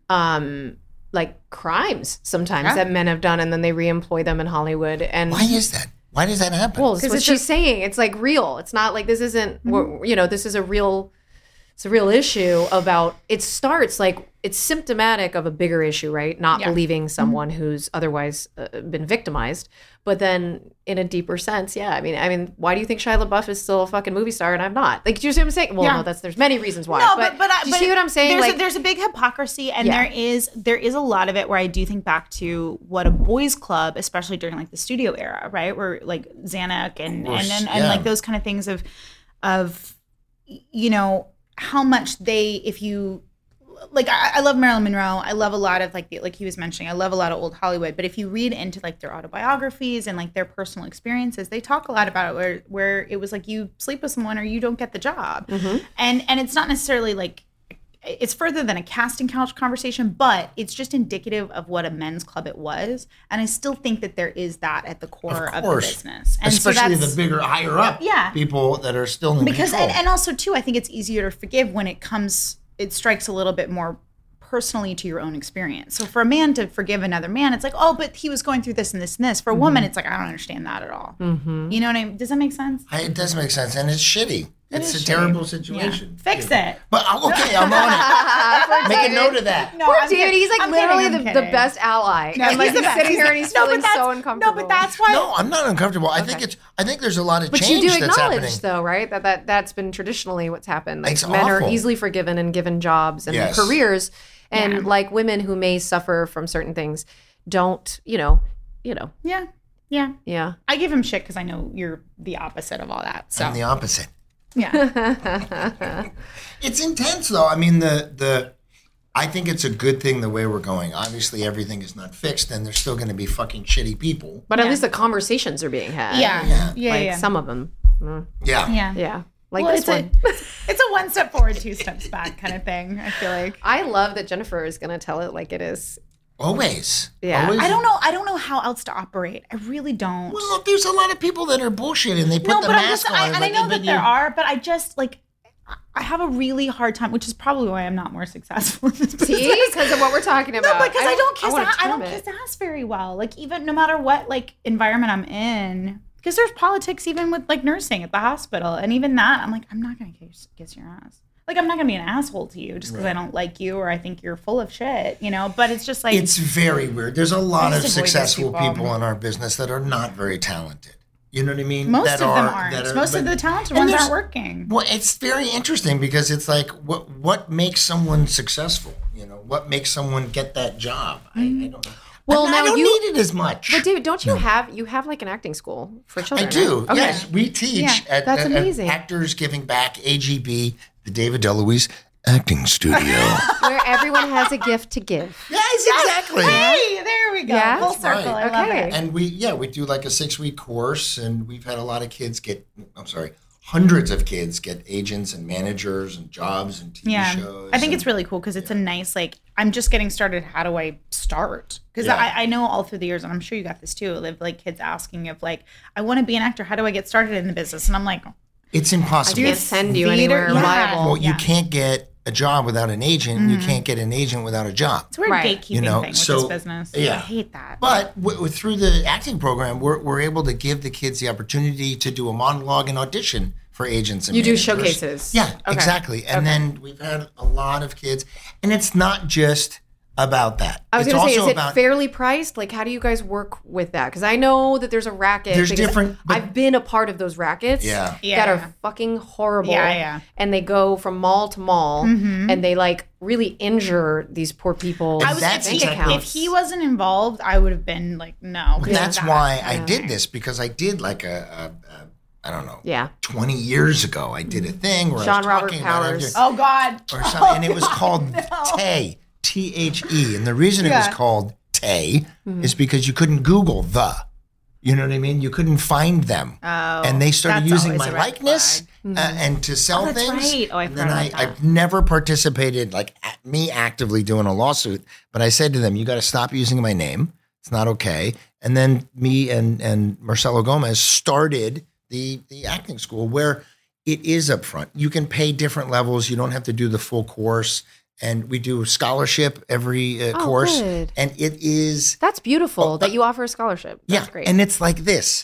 Speaker 2: um like crimes sometimes
Speaker 4: Yeah.
Speaker 2: that men have done and then they reemploy them in Hollywood. And
Speaker 3: Why is that? Why does that happen?
Speaker 2: well, it's
Speaker 4: 'Cause
Speaker 2: what
Speaker 4: it's
Speaker 2: she's
Speaker 4: just-
Speaker 2: saying. It's like real. It's not like this isn't we're- you know, this is a real it's a real issue about it starts like it's symptomatic of a bigger issue, right? Not
Speaker 4: Yeah.
Speaker 2: believing someone who's otherwise uh, been victimized. But then in a deeper sense, yeah. I mean, I mean, why do you think Shia LaBeouf is still a fucking movie star and I'm not? Like, do you see what I'm saying? Well,
Speaker 4: Yeah.
Speaker 2: no, that's there's many reasons why.
Speaker 4: No,
Speaker 2: but,
Speaker 4: but but, I,
Speaker 2: do you
Speaker 4: but
Speaker 2: see what I'm saying?
Speaker 4: There's,
Speaker 2: Like,
Speaker 4: a, there's a big hypocrisy, and
Speaker 2: Yeah.
Speaker 4: there is there is a lot of it where I do think back to what a boys' club, especially during like the studio era, right, where like Xanax and
Speaker 3: course,
Speaker 4: and and, and
Speaker 3: yeah.
Speaker 4: like those kind of things of of you know how much they if you like I, I love Marilyn Monroe. I love a lot of like the, like he was mentioning. I love a lot of old Hollywood. But if you read into like their autobiographies and like their personal experiences, they talk a lot about it. Where where it was like you sleep with someone or you don't get the job, and and it's not necessarily like it's further than a casting couch conversation, but it's just indicative of what a men's club it was. And I still think that there is that at the core of,
Speaker 3: Of
Speaker 4: the
Speaker 3: course.
Speaker 4: business, and so
Speaker 3: Especially
Speaker 4: that's,
Speaker 3: the bigger, higher up
Speaker 4: Yeah.
Speaker 3: people that are still in
Speaker 4: because
Speaker 3: control.
Speaker 4: and, and also too I think it's easier to forgive when it comes it strikes a little bit more personally to your own experience. So for a man to forgive another man, it's like, oh, but he was going through this and this and this. For a woman, it's like, I don't understand that at all. Mm-hmm. You know what I mean? Does that make sense?
Speaker 3: I- it does make sense, and it's shitty. It's
Speaker 4: is
Speaker 3: a
Speaker 4: shitty.
Speaker 3: terrible
Speaker 4: Yeah.
Speaker 3: situation.
Speaker 4: Fix
Speaker 3: Yeah.
Speaker 4: it.
Speaker 3: But uh, okay, I'm on it. Make a note of that.
Speaker 4: No,
Speaker 2: poor
Speaker 4: I'm
Speaker 2: dude,
Speaker 4: kidding.
Speaker 2: he's like
Speaker 4: I'm
Speaker 2: literally
Speaker 4: kidding, I'm
Speaker 2: the, the
Speaker 4: kidding.
Speaker 2: best ally.
Speaker 4: No,
Speaker 2: and like
Speaker 4: he's the
Speaker 2: he's
Speaker 4: best.
Speaker 2: sitting
Speaker 4: He's
Speaker 2: here
Speaker 4: the-
Speaker 2: and he's
Speaker 4: no, but
Speaker 2: feeling
Speaker 4: that's-
Speaker 2: so uncomfortable.
Speaker 4: No, but that's why.
Speaker 3: No, I'm not uncomfortable. I think
Speaker 2: Okay.
Speaker 3: it's. I think there's a lot of
Speaker 2: But
Speaker 3: change
Speaker 2: you do
Speaker 3: that's happening.
Speaker 2: acknowledge, though, right? That that that's been traditionally what's happened. Like
Speaker 3: It's
Speaker 2: men are
Speaker 3: awful.
Speaker 2: easily forgiven and given jobs and
Speaker 3: Yes.
Speaker 2: careers, and
Speaker 4: Yeah.
Speaker 2: like women who may suffer from certain things don't, you know, you know,
Speaker 4: Yeah. Yeah.
Speaker 2: yeah.
Speaker 4: I give him shit because I know you're the opposite of all that. So
Speaker 3: I'm the opposite.
Speaker 4: yeah.
Speaker 3: It's intense, though. I mean, the the. I think it's a good thing the way we're going. Obviously, everything is not fixed, and there's still going to be fucking shitty people.
Speaker 2: But at
Speaker 4: Yeah.
Speaker 2: least the conversations are being had.
Speaker 4: Yeah.
Speaker 3: Yeah.
Speaker 4: Yeah.
Speaker 2: like
Speaker 4: yeah.
Speaker 2: some of them. Mm,
Speaker 3: Yeah.
Speaker 4: yeah.
Speaker 2: yeah, like
Speaker 4: Well,
Speaker 2: this
Speaker 4: it's
Speaker 2: one.
Speaker 4: a it's a one step forward, two steps back kind of thing. I feel like.
Speaker 2: I love that Jennifer is going to tell it like it is.
Speaker 3: Always.
Speaker 2: Yeah.
Speaker 3: Always.
Speaker 4: I don't know. I don't know how else to operate. I really don't.
Speaker 3: Well, look, there's a lot of people that are bullshit, and they put
Speaker 4: no,
Speaker 3: the
Speaker 4: but I'm
Speaker 3: mask
Speaker 4: just,
Speaker 3: on.
Speaker 4: I,
Speaker 3: It's
Speaker 4: and I
Speaker 3: like,
Speaker 4: know
Speaker 3: but
Speaker 4: that there
Speaker 3: you-
Speaker 4: are, but I just like, I have a really hard time, which is probably why I'm not more successful in this business.
Speaker 2: See, because of what we're talking
Speaker 4: No,
Speaker 2: about.
Speaker 4: because I don't kiss.
Speaker 2: wanna
Speaker 4: ass, I don't
Speaker 2: trim it.
Speaker 4: kiss ass very well. Like even no matter what like environment I'm in, because there's politics even with like nursing at the hospital, and even that I'm like I'm not gonna kiss, kiss your ass. Like I'm not gonna be an asshole to you just because I don't like you or I think you're full of shit, you know. But it's just like
Speaker 3: It's very weird. There's a lot
Speaker 4: I
Speaker 3: of
Speaker 4: just avoid those
Speaker 3: successful
Speaker 4: people.
Speaker 3: people in our business that are not very talented. You know what I mean?
Speaker 4: most
Speaker 3: That
Speaker 4: of them
Speaker 3: are-
Speaker 4: aren't.
Speaker 3: that are-
Speaker 4: most of
Speaker 3: but-
Speaker 4: the talented
Speaker 3: and
Speaker 4: ones
Speaker 3: there's-
Speaker 4: aren't working.
Speaker 3: Well, it's very interesting because it's like, what what makes someone successful? You know, what makes someone get that job? I, I don't know.
Speaker 2: Well,
Speaker 3: I
Speaker 2: now
Speaker 3: don't
Speaker 2: you,
Speaker 3: need it as much.
Speaker 2: but David, don't you have you have like an acting school for children?
Speaker 3: I do.
Speaker 2: right? Okay.
Speaker 3: Yes, we teach
Speaker 4: Yeah,
Speaker 3: at,
Speaker 2: that's
Speaker 3: at- at
Speaker 2: amazing.
Speaker 3: Actors Giving Back, A G B, the David DeLuise Acting Studio.
Speaker 2: Where everyone has a gift to give.
Speaker 3: Yes, exactly.
Speaker 4: Hey, there we go.
Speaker 2: Yeah?
Speaker 4: Full
Speaker 3: That's
Speaker 4: circle.
Speaker 3: right.
Speaker 4: I love
Speaker 2: Okay.
Speaker 4: it.
Speaker 3: And we, yeah, we do like a six week course, and we've had a lot of kids get, I'm sorry, hundreds of kids get agents and managers and jobs and T V
Speaker 4: Yeah,
Speaker 3: shows.
Speaker 4: I think
Speaker 3: and-
Speaker 4: it's really cool because it's a nice, like, I'm just getting started. How do I start? Because
Speaker 3: Yeah.
Speaker 4: I, I know all through the years, and I'm sure you got this too, of like kids asking if like, I want to be an actor. How do I get started in the business? And I'm like,
Speaker 3: It's impossible.
Speaker 2: I can't send you
Speaker 4: theater-
Speaker 2: anywhere
Speaker 4: yeah.
Speaker 2: viable.
Speaker 3: Well, you
Speaker 4: Yeah.
Speaker 3: can't get a job without an agent. and You can't get an agent without a job.
Speaker 4: it's a weird
Speaker 2: Right.
Speaker 4: gatekeeping
Speaker 3: You know,
Speaker 4: thing with
Speaker 3: so-
Speaker 4: this business.
Speaker 3: yeah.
Speaker 4: I hate that.
Speaker 3: But w- w- through the acting program, we're, we're able to give the kids the opportunity to do a monologue and audition for agents and
Speaker 2: You do
Speaker 3: managers.
Speaker 2: showcases.
Speaker 3: Yeah,
Speaker 2: Okay.
Speaker 3: exactly. And
Speaker 2: Okay.
Speaker 3: then we've had a lot of kids. And it's not just about that.
Speaker 2: I was
Speaker 3: it's
Speaker 2: going to say,
Speaker 3: also
Speaker 2: is it
Speaker 3: about,
Speaker 2: fairly priced? Like, how do you guys work with that? Because I know that there's a racket.
Speaker 3: There's
Speaker 2: because
Speaker 3: different- but-
Speaker 2: I've been a part of those rackets.
Speaker 3: Yeah.
Speaker 4: Yeah,
Speaker 2: that are
Speaker 4: yeah.
Speaker 2: fucking horrible.
Speaker 4: Yeah, yeah.
Speaker 2: And they go from mall to mall,
Speaker 3: Mm-hmm.
Speaker 2: and they like really injure these poor people.
Speaker 3: And
Speaker 4: I was
Speaker 3: that's
Speaker 4: if,
Speaker 3: exactly-
Speaker 4: if he wasn't involved, I would have been like, no.
Speaker 3: But that's
Speaker 4: that.
Speaker 3: why I did this, because I did like a, a, a I don't know,
Speaker 2: Yeah.
Speaker 3: twenty years ago, I did a thing where I
Speaker 2: Sean
Speaker 3: was
Speaker 2: Robert
Speaker 3: talking about
Speaker 2: Powers.
Speaker 3: everything.
Speaker 4: Oh God.
Speaker 3: or something, and it was called Tay, T H E. And the reason it was
Speaker 4: Yeah.
Speaker 3: called Tay
Speaker 2: Mm-hmm.
Speaker 3: is because you couldn't Google the. You know what I mean? You couldn't find them.
Speaker 4: Oh,
Speaker 3: and they started
Speaker 4: that's
Speaker 3: using
Speaker 4: always
Speaker 3: my
Speaker 4: a red
Speaker 3: likeness
Speaker 4: flag.
Speaker 3: uh, and to sell
Speaker 4: Oh, that's
Speaker 3: things.
Speaker 4: right. Oh, I
Speaker 3: and then
Speaker 4: forgot
Speaker 3: I,
Speaker 4: about that.
Speaker 3: I've never participated, like at me actively doing a lawsuit, but I said to them, you got to stop using my name. It's not okay. And then me and, and Marcelo Gomez started the, the acting school where it is upfront. You can pay different levels. You don't have to do the full course. And we do scholarship every uh,
Speaker 2: Oh,
Speaker 3: course.
Speaker 2: good.
Speaker 3: And it is,
Speaker 2: That's beautiful
Speaker 3: Oh,
Speaker 2: that you offer a scholarship. That's
Speaker 3: yeah.
Speaker 2: great.
Speaker 3: And it's like this.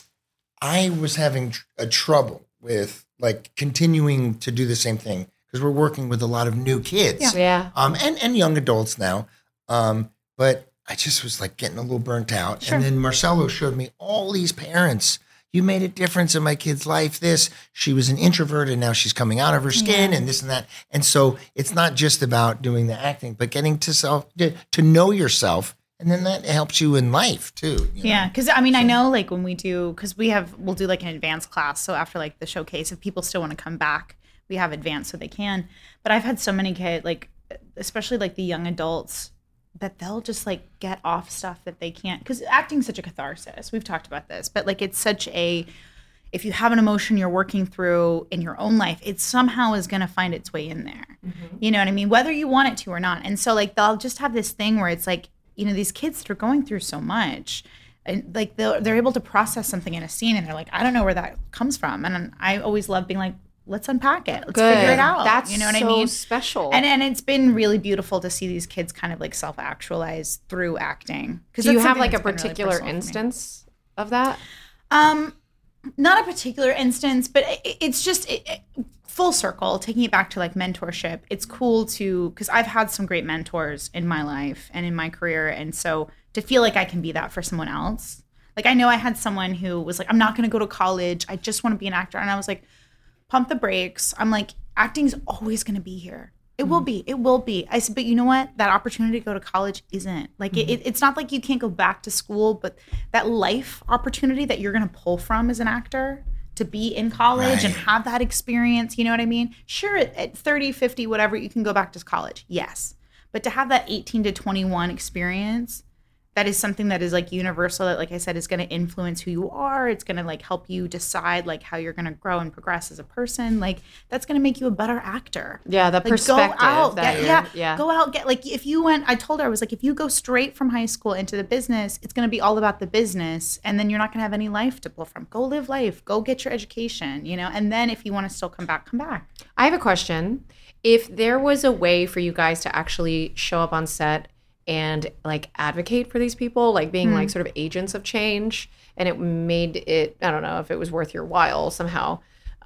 Speaker 3: I was having tr- a trouble with like continuing to do the same thing because we're working with a lot of new kids.
Speaker 2: yeah.
Speaker 3: Um, and, and young adults now. Um, but I just was like getting a little burnt out. And then Marcelo showed me all these parents. You made a difference in my kid's life. This, she was an introvert and now she's coming out of her skin and this and that. And so it's not just about doing the acting, but getting to self, to, to know yourself. And then that helps you in life too. you know?
Speaker 4: Yeah, because I mean, I know like when we do, because we have, we'll do like an advanced class. So after like the showcase, if people still want to come back, we have advanced so they can. But I've had so many kids, like, especially like the young adults, that they'll just like get off stuff that they can't, because acting's such a catharsis. We've talked about this, but like it's such a, if you have an emotion you're working through in your own life, it somehow is going to find its way in there. You know what I mean? Whether you want it to or not. And so like they'll just have this thing where it's like, you know, these kids that are going through so much, and like they're, they're able to process something in a scene and they're like, I don't know where that comes from. And I always love being like, let's unpack it. Let's
Speaker 2: Good.
Speaker 4: figure it out.
Speaker 2: That's
Speaker 4: you know what
Speaker 2: so
Speaker 4: I mean?
Speaker 2: special.
Speaker 4: And and it's been really beautiful to see these kids kind of like self-actualize through acting.
Speaker 2: Do you have like a particular instance of that?
Speaker 4: Um, not a particular instance, but it, it's just it, it, full circle, taking it back to like mentorship. It's cool to, because I've had some great mentors in my life and in my career. And so to feel like I can be that for someone else. Like I know I had someone who was like, I'm not going to go to college. I just want to be an actor. And I was like, pump the brakes. I'm like, acting's always going to be here. It will be. It will be. I said, but you know what? That opportunity to go to college isn't. Like, mm-hmm. it, it's not like you can't go back to school, but that life opportunity that you're going to pull from as an actor to be in college
Speaker 3: Right.
Speaker 4: and have that experience, you know what I mean? Sure, at, at thirty, fifty, whatever, you can go back to college. Yes. But to have that eighteen to twenty-one experience, that is something that is like universal, that like I said is going to influence who you are. It's going to like help you decide like how you're going to grow and progress as a person. Like that's going to make you a better actor.
Speaker 2: Yeah, the
Speaker 4: Like,
Speaker 2: perspective.
Speaker 4: Go out,
Speaker 2: that
Speaker 4: get,
Speaker 2: you're-
Speaker 4: yeah,
Speaker 2: yeah.
Speaker 4: Go out, get like if you went. I told her I was like, if you go straight from high school into the business, it's going to be all about the business, and then you're not going to have any life to pull from. Go live life. Go get your education. You know, and then if you want to still come back, come back.
Speaker 2: I have a question. If there was a way for you guys to actually show up on set and like advocate for these people, like being like sort of agents of change, and it made it, I don't know if it was worth your while somehow,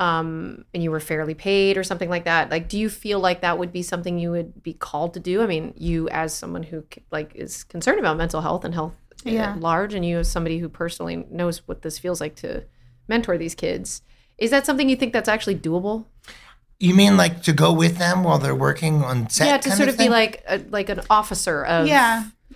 Speaker 2: um, and you were fairly paid or something like that. Like, do you feel like that would be something you would be called to do? I mean, you as someone who like is concerned about mental health and health
Speaker 4: Yeah.
Speaker 2: at large, and you as somebody who personally knows what this feels like to mentor these kids, is that something you think that's actually doable?
Speaker 3: You mean like to go with them while they're working on set?
Speaker 2: Yeah, to
Speaker 3: kind
Speaker 2: sort
Speaker 3: of
Speaker 2: of be
Speaker 3: thing?
Speaker 2: like a, like an officer of
Speaker 4: Yeah.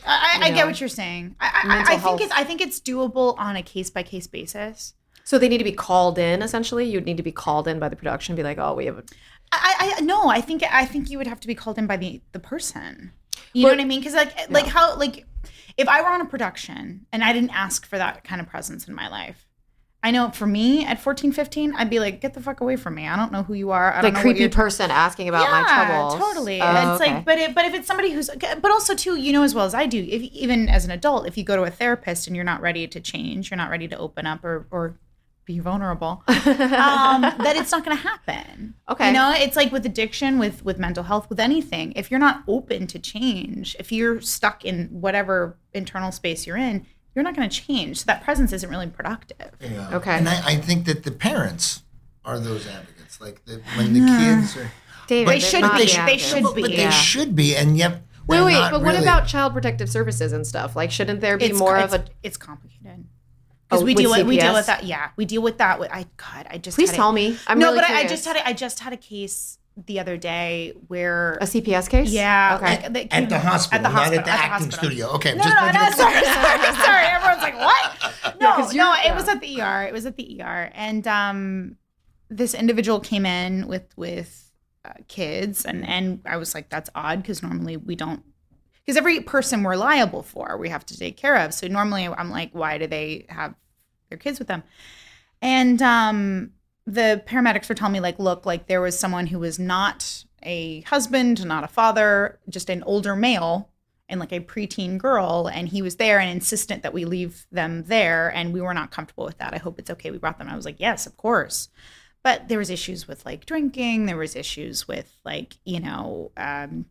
Speaker 4: I, I
Speaker 2: you
Speaker 4: get
Speaker 2: know,
Speaker 4: what you're saying. I, I,
Speaker 2: mental
Speaker 4: I think
Speaker 2: health.
Speaker 4: it's I think it's doable on a case by case basis.
Speaker 2: So they need to be called in, essentially? You'd need to be called in by the production, be like, oh, we have a...
Speaker 4: I, I no, I think I think you would have to be called in by the the person. You
Speaker 2: But-
Speaker 4: know what I mean? Because like like how like if I were on a production and I didn't ask for that kind of presence in my life, I know for me at fourteen, fifteen, I'd be like, get the fuck away from me. I don't know who you are. I don't
Speaker 2: Like
Speaker 4: know what
Speaker 2: creepy
Speaker 4: you're
Speaker 2: person asking about my troubles.
Speaker 4: totally.
Speaker 2: Oh,
Speaker 4: it's
Speaker 2: okay.
Speaker 4: like, but it, but if it's somebody who's, but also too, you know as well as I do, if even as an adult, if you go to a therapist and you're not ready to change, you're not ready to open up or or be vulnerable, um, that it's not going to happen.
Speaker 2: Okay.
Speaker 4: You know, it's like with addiction, with with mental health, with anything. If you're not open to change, if you're stuck in whatever internal space you're in, you're not going to change. So that presence isn't really productive.
Speaker 3: Yeah.
Speaker 2: Okay.
Speaker 3: And I, I think that the parents are those advocates. Like the, when the kids are,
Speaker 2: David,
Speaker 3: But
Speaker 2: they're
Speaker 4: should
Speaker 2: not
Speaker 4: be.
Speaker 2: the
Speaker 4: They
Speaker 2: actors.
Speaker 4: should
Speaker 3: but
Speaker 4: be.
Speaker 3: they
Speaker 2: Yeah.
Speaker 3: should be, and yet
Speaker 2: Wait,
Speaker 3: they're
Speaker 2: wait,
Speaker 3: not
Speaker 2: but what
Speaker 3: really.
Speaker 2: about child protective services and stuff? Like, shouldn't there be
Speaker 4: It's
Speaker 2: more
Speaker 4: it's,
Speaker 2: of a...
Speaker 4: it's complicated. Because
Speaker 2: Oh,
Speaker 4: we
Speaker 2: with
Speaker 4: deal with we deal
Speaker 2: C P S?
Speaker 4: with that. Yeah, we deal with that. With I God, I just
Speaker 2: Please
Speaker 4: had
Speaker 2: tell
Speaker 4: a,
Speaker 2: me. I'm
Speaker 4: no,
Speaker 2: really
Speaker 4: but I, I
Speaker 2: curious.
Speaker 4: just had a, I just had a case the other day where
Speaker 2: A C P S case?
Speaker 4: yeah,
Speaker 2: Okay.
Speaker 4: like, that
Speaker 3: At
Speaker 4: came-
Speaker 3: the hospital,
Speaker 4: at the
Speaker 3: not
Speaker 4: hospital,
Speaker 3: at the
Speaker 4: at the
Speaker 3: acting
Speaker 4: hospital.
Speaker 3: studio. Okay,
Speaker 4: No,
Speaker 3: just
Speaker 4: no,
Speaker 3: making
Speaker 4: no,
Speaker 3: it-
Speaker 4: sorry, sorry, sorry. Everyone's like, what? No,
Speaker 2: 'cause
Speaker 4: no,
Speaker 2: you're-
Speaker 4: it was at the E R. It was at the E R, and um, this individual came in with with uh, kids, and and I was like, that's odd because normally we don't. Because every person we're liable for, we have to take care of. So normally I'm like, why do they have their kids with them? And um, the paramedics were telling me, like, look, like there was someone who was not a husband, not a father, just an older male and like a preteen girl. And he was there and insistent that we leave them there. And we were not comfortable with that. I hope it's okay. We brought them. I was like, yes, of course. But there was issues with like drinking. There was issues with like, you know, um,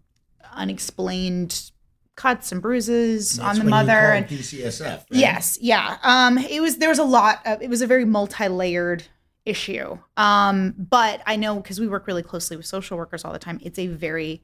Speaker 4: unexplained cuts and bruises
Speaker 3: That's
Speaker 4: on the
Speaker 3: when you
Speaker 4: mother.
Speaker 3: call
Speaker 4: And
Speaker 3: P C S F. Right?
Speaker 4: yes, yeah. Um, it was there was a lot of it was a very multi-layered issue. Um, but I know because we work really closely with social workers all the time, it's a very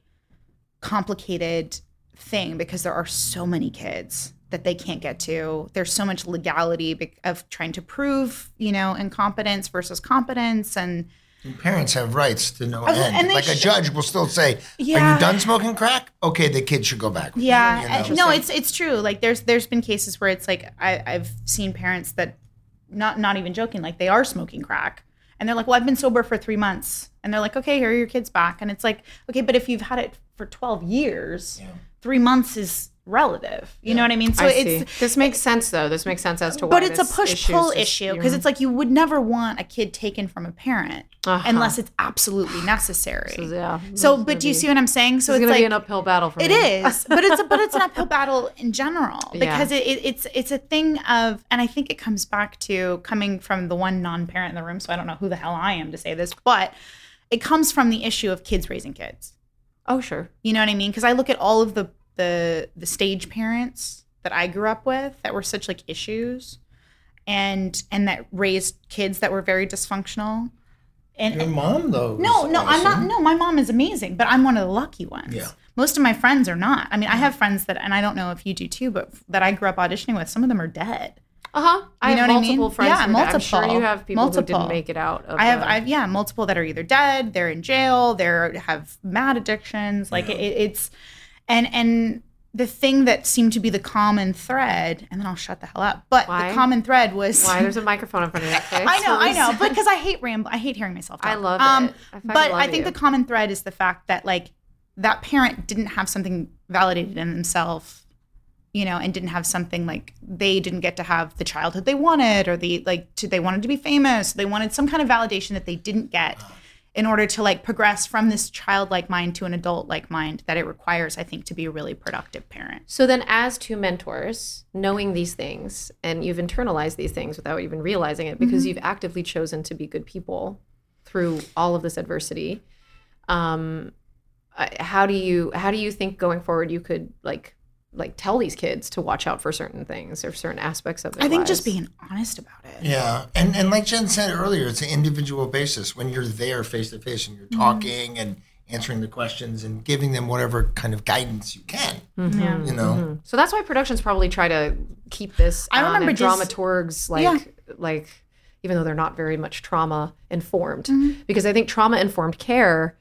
Speaker 4: complicated thing because there are so many kids that they can't get to. There's so much legality bec- of trying to prove, you know, incompetence versus competence and
Speaker 3: And parents have rights to no
Speaker 4: Oh,
Speaker 3: end.
Speaker 4: and they
Speaker 3: Like a
Speaker 4: should-
Speaker 3: judge will still say, "Are
Speaker 4: Yeah.
Speaker 3: you done smoking crack? Okay, the kid should go back." with you,"
Speaker 4: yeah,
Speaker 3: you
Speaker 4: and-
Speaker 3: know?
Speaker 4: no, it's it's true. Like there's there's been cases where it's like I, I've seen parents that not not even joking, like they are smoking crack, and they're like, "Well, I've been sober for three months," and they're like, "Okay, here are your kids back," and it's like, okay, but if you've had it for twelve years, three months is relative. You know what I mean? So
Speaker 2: I
Speaker 4: it's
Speaker 2: see. This makes sense, though. This makes sense as to why
Speaker 4: but it's a
Speaker 2: this
Speaker 4: push-pull
Speaker 2: issue's just-
Speaker 4: issue because it's like you would never want a kid taken from a parent
Speaker 2: Uh-huh.
Speaker 4: unless it's absolutely necessary.
Speaker 2: So, yeah.
Speaker 4: So, but do you see what I'm saying? So
Speaker 2: It's
Speaker 4: it's
Speaker 2: going to
Speaker 4: like
Speaker 2: be an uphill battle for
Speaker 4: it
Speaker 2: me.
Speaker 4: is, but it's a, but it's an uphill battle in general
Speaker 2: Yeah.
Speaker 4: because it, it, it's it's a thing of, and I think it comes back to coming from the one non-parent in the room. So I don't know who the hell I am to say this, but it comes from the issue of kids raising kids.
Speaker 2: Oh, sure.
Speaker 4: You know what I mean? Because I look at all of the the the stage parents that I grew up with that were such like issues, and and that raised kids that were very dysfunctional. And
Speaker 3: Your mom, though.
Speaker 4: no,
Speaker 3: was
Speaker 4: no, I'm not.
Speaker 3: awesome.
Speaker 4: No, my mom is amazing, but I'm one of the lucky ones.
Speaker 3: Yeah.
Speaker 4: Most of my friends are not. I mean, I have friends that, and I don't know if you do too, but that I grew up auditioning with. Some of them are dead.
Speaker 2: Uh huh. I
Speaker 4: You know
Speaker 2: have
Speaker 4: what I mean?
Speaker 2: multiple friends.
Speaker 4: Yeah,
Speaker 2: who- I'm sure
Speaker 4: multiple.
Speaker 2: you have people who
Speaker 4: Multiple.
Speaker 2: didn't make it out. Of
Speaker 4: I have,
Speaker 2: the-
Speaker 4: I've yeah, multiple that are either dead, they're in jail, they're have mad addictions. Like it, it's, and and the thing that seemed to be the common thread, and then I'll shut the hell up. But
Speaker 2: Why?
Speaker 4: the common thread was
Speaker 2: Why? There's a microphone in front of your face.
Speaker 4: I know, I know, because I hate ramble. I hate hearing myself talk.
Speaker 2: I love
Speaker 4: um,
Speaker 2: it. I fucking
Speaker 4: but
Speaker 2: love
Speaker 4: I think
Speaker 2: you.
Speaker 4: the common thread is the fact that like that parent didn't have something validated in themselves, you know, and didn't have something like they didn't get to have the childhood they wanted, or the like to, they wanted to be famous. They wanted some kind of validation that they didn't get in order to like progress from this childlike mind to an adult-like mind that it requires, I think, to be a really productive parent.
Speaker 2: So then, as two mentors, knowing these things, and you've internalized these things without even realizing it, because
Speaker 4: Mm-hmm.
Speaker 2: you've actively chosen to be good people through all of this adversity. Um, I- how do you how do you think going forward you could like like tell these kids to watch out for certain things or certain aspects of their
Speaker 4: I think
Speaker 2: lives?
Speaker 4: just being honest about it.
Speaker 3: Yeah, and and like Jen said earlier, it's an individual basis. When you're there face to face and you're talking and answering the questions and giving them whatever kind of guidance you can,
Speaker 4: Yeah.
Speaker 3: you know.
Speaker 2: So that's why productions probably try to keep this
Speaker 4: I
Speaker 2: on,
Speaker 4: remember
Speaker 2: and
Speaker 4: Dis-
Speaker 2: dramaturgs like
Speaker 4: Yeah.
Speaker 2: like even though they're not very much trauma informed,
Speaker 4: Mm-hmm.
Speaker 2: because I think trauma informed care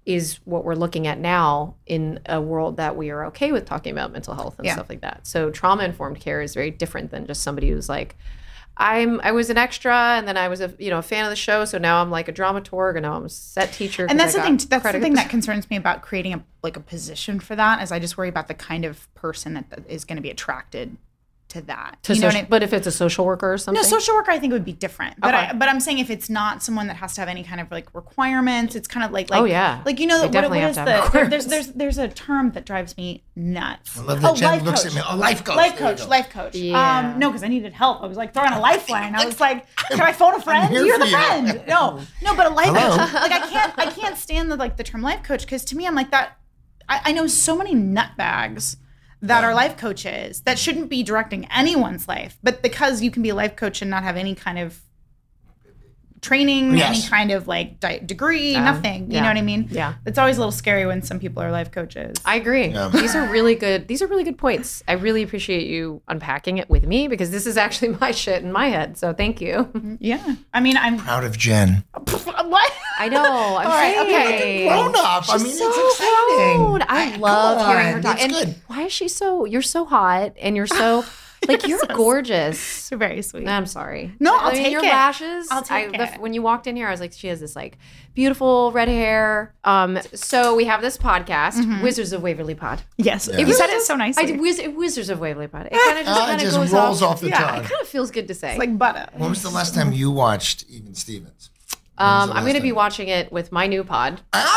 Speaker 2: is what we're looking at now in a world that we are okay with talking about mental health and
Speaker 4: Yeah.
Speaker 2: stuff like that. So trauma-informed care is very different than just somebody who's like, I'm I was an extra and then I was a you know a fan of the show, so now I'm like a dramaturg and now I'm a set teacher.
Speaker 4: And that's
Speaker 2: I
Speaker 4: the
Speaker 2: got
Speaker 4: thing. That's the
Speaker 2: credit.
Speaker 4: thing that concerns me about creating a like a position for that. Is I just worry about the kind of person that, that is going to be attracted to that.
Speaker 2: To
Speaker 4: you know
Speaker 2: social,
Speaker 4: what I,
Speaker 2: but if it's a social worker or something,
Speaker 4: no, social worker I think would be different. But
Speaker 2: Okay.
Speaker 4: I, but I'm saying if it's not someone that has to have any kind of like requirements, it's kind of like like
Speaker 2: Oh, yeah.
Speaker 4: like you know
Speaker 2: They
Speaker 4: what,
Speaker 2: definitely
Speaker 4: what
Speaker 2: have
Speaker 4: is
Speaker 2: to have
Speaker 4: the there-
Speaker 2: requirements.
Speaker 4: there's there's there's a term that drives me nuts.
Speaker 3: I love that
Speaker 4: oh,
Speaker 3: Jen
Speaker 4: life
Speaker 3: looks
Speaker 4: coach.
Speaker 3: at me. Oh, life coach.
Speaker 4: Life
Speaker 3: There you
Speaker 4: coach,
Speaker 3: go.
Speaker 4: life coach.
Speaker 2: Yeah.
Speaker 4: Um, no, because I needed help. I was like throwing a lifeline. I was like, "Can I phone a friend?
Speaker 3: here
Speaker 4: You're
Speaker 3: for
Speaker 4: the
Speaker 3: you."
Speaker 4: friend." No, no, but a life
Speaker 3: Hello?
Speaker 4: coach. Like I can't, I can't stand the like the term life coach because to me, I'm like that. I, I know so many nutbags that are life coaches that shouldn't be directing anyone's life, but because you can be a life coach and not have any kind of training,
Speaker 3: Yes.
Speaker 4: any kind of like di- degree,
Speaker 2: Um,
Speaker 4: nothing. You
Speaker 2: yeah.
Speaker 4: know what I mean?
Speaker 2: Yeah.
Speaker 4: It's always a little scary when some people are life coaches.
Speaker 2: I agree.
Speaker 3: Yeah.
Speaker 2: These are really good. These are really good points. I really appreciate you unpacking it with me because this is actually my shit in my head. So thank you.
Speaker 4: yeah. I mean, I'm
Speaker 3: Proud of Jen.
Speaker 4: what?
Speaker 2: I know. I'm
Speaker 4: All right, okay.
Speaker 2: saying.
Speaker 3: Grown up. I
Speaker 2: She's
Speaker 3: mean,
Speaker 2: so
Speaker 3: it's exciting.
Speaker 2: grown. I
Speaker 3: Come
Speaker 2: love hearing her
Speaker 3: on,
Speaker 2: talk.
Speaker 3: it's
Speaker 2: And
Speaker 3: good.
Speaker 2: why is she so? You're so hot, and you're so like you're gorgeous.
Speaker 4: You're very sweet.
Speaker 2: I'm sorry.
Speaker 4: No,
Speaker 2: I
Speaker 4: I'll
Speaker 2: mean,
Speaker 4: take
Speaker 2: your
Speaker 4: it.
Speaker 2: lashes.
Speaker 4: I'll take
Speaker 2: I, the-
Speaker 4: it.
Speaker 2: when you walked in here, I was like, she has this like beautiful red hair. Um, so we have this podcast,
Speaker 4: Mm-hmm.
Speaker 2: Wizards of Waverly Pod.
Speaker 4: Yes,
Speaker 3: Yeah.
Speaker 4: you said it so nicely.
Speaker 2: I did Wiz- Wizards of Waverly Pod. It kind of just
Speaker 3: Ah, it
Speaker 2: kind of
Speaker 3: just
Speaker 2: goes
Speaker 3: rolls
Speaker 2: off.
Speaker 3: off the
Speaker 2: yeah,
Speaker 3: tongue.
Speaker 2: it kind of feels good to say.
Speaker 4: It's like butter.
Speaker 3: When was the last time you watched Even Stevens? When was
Speaker 2: um,
Speaker 3: the
Speaker 2: I'm
Speaker 3: last
Speaker 2: going to be
Speaker 3: time?
Speaker 2: watching it with my new pod.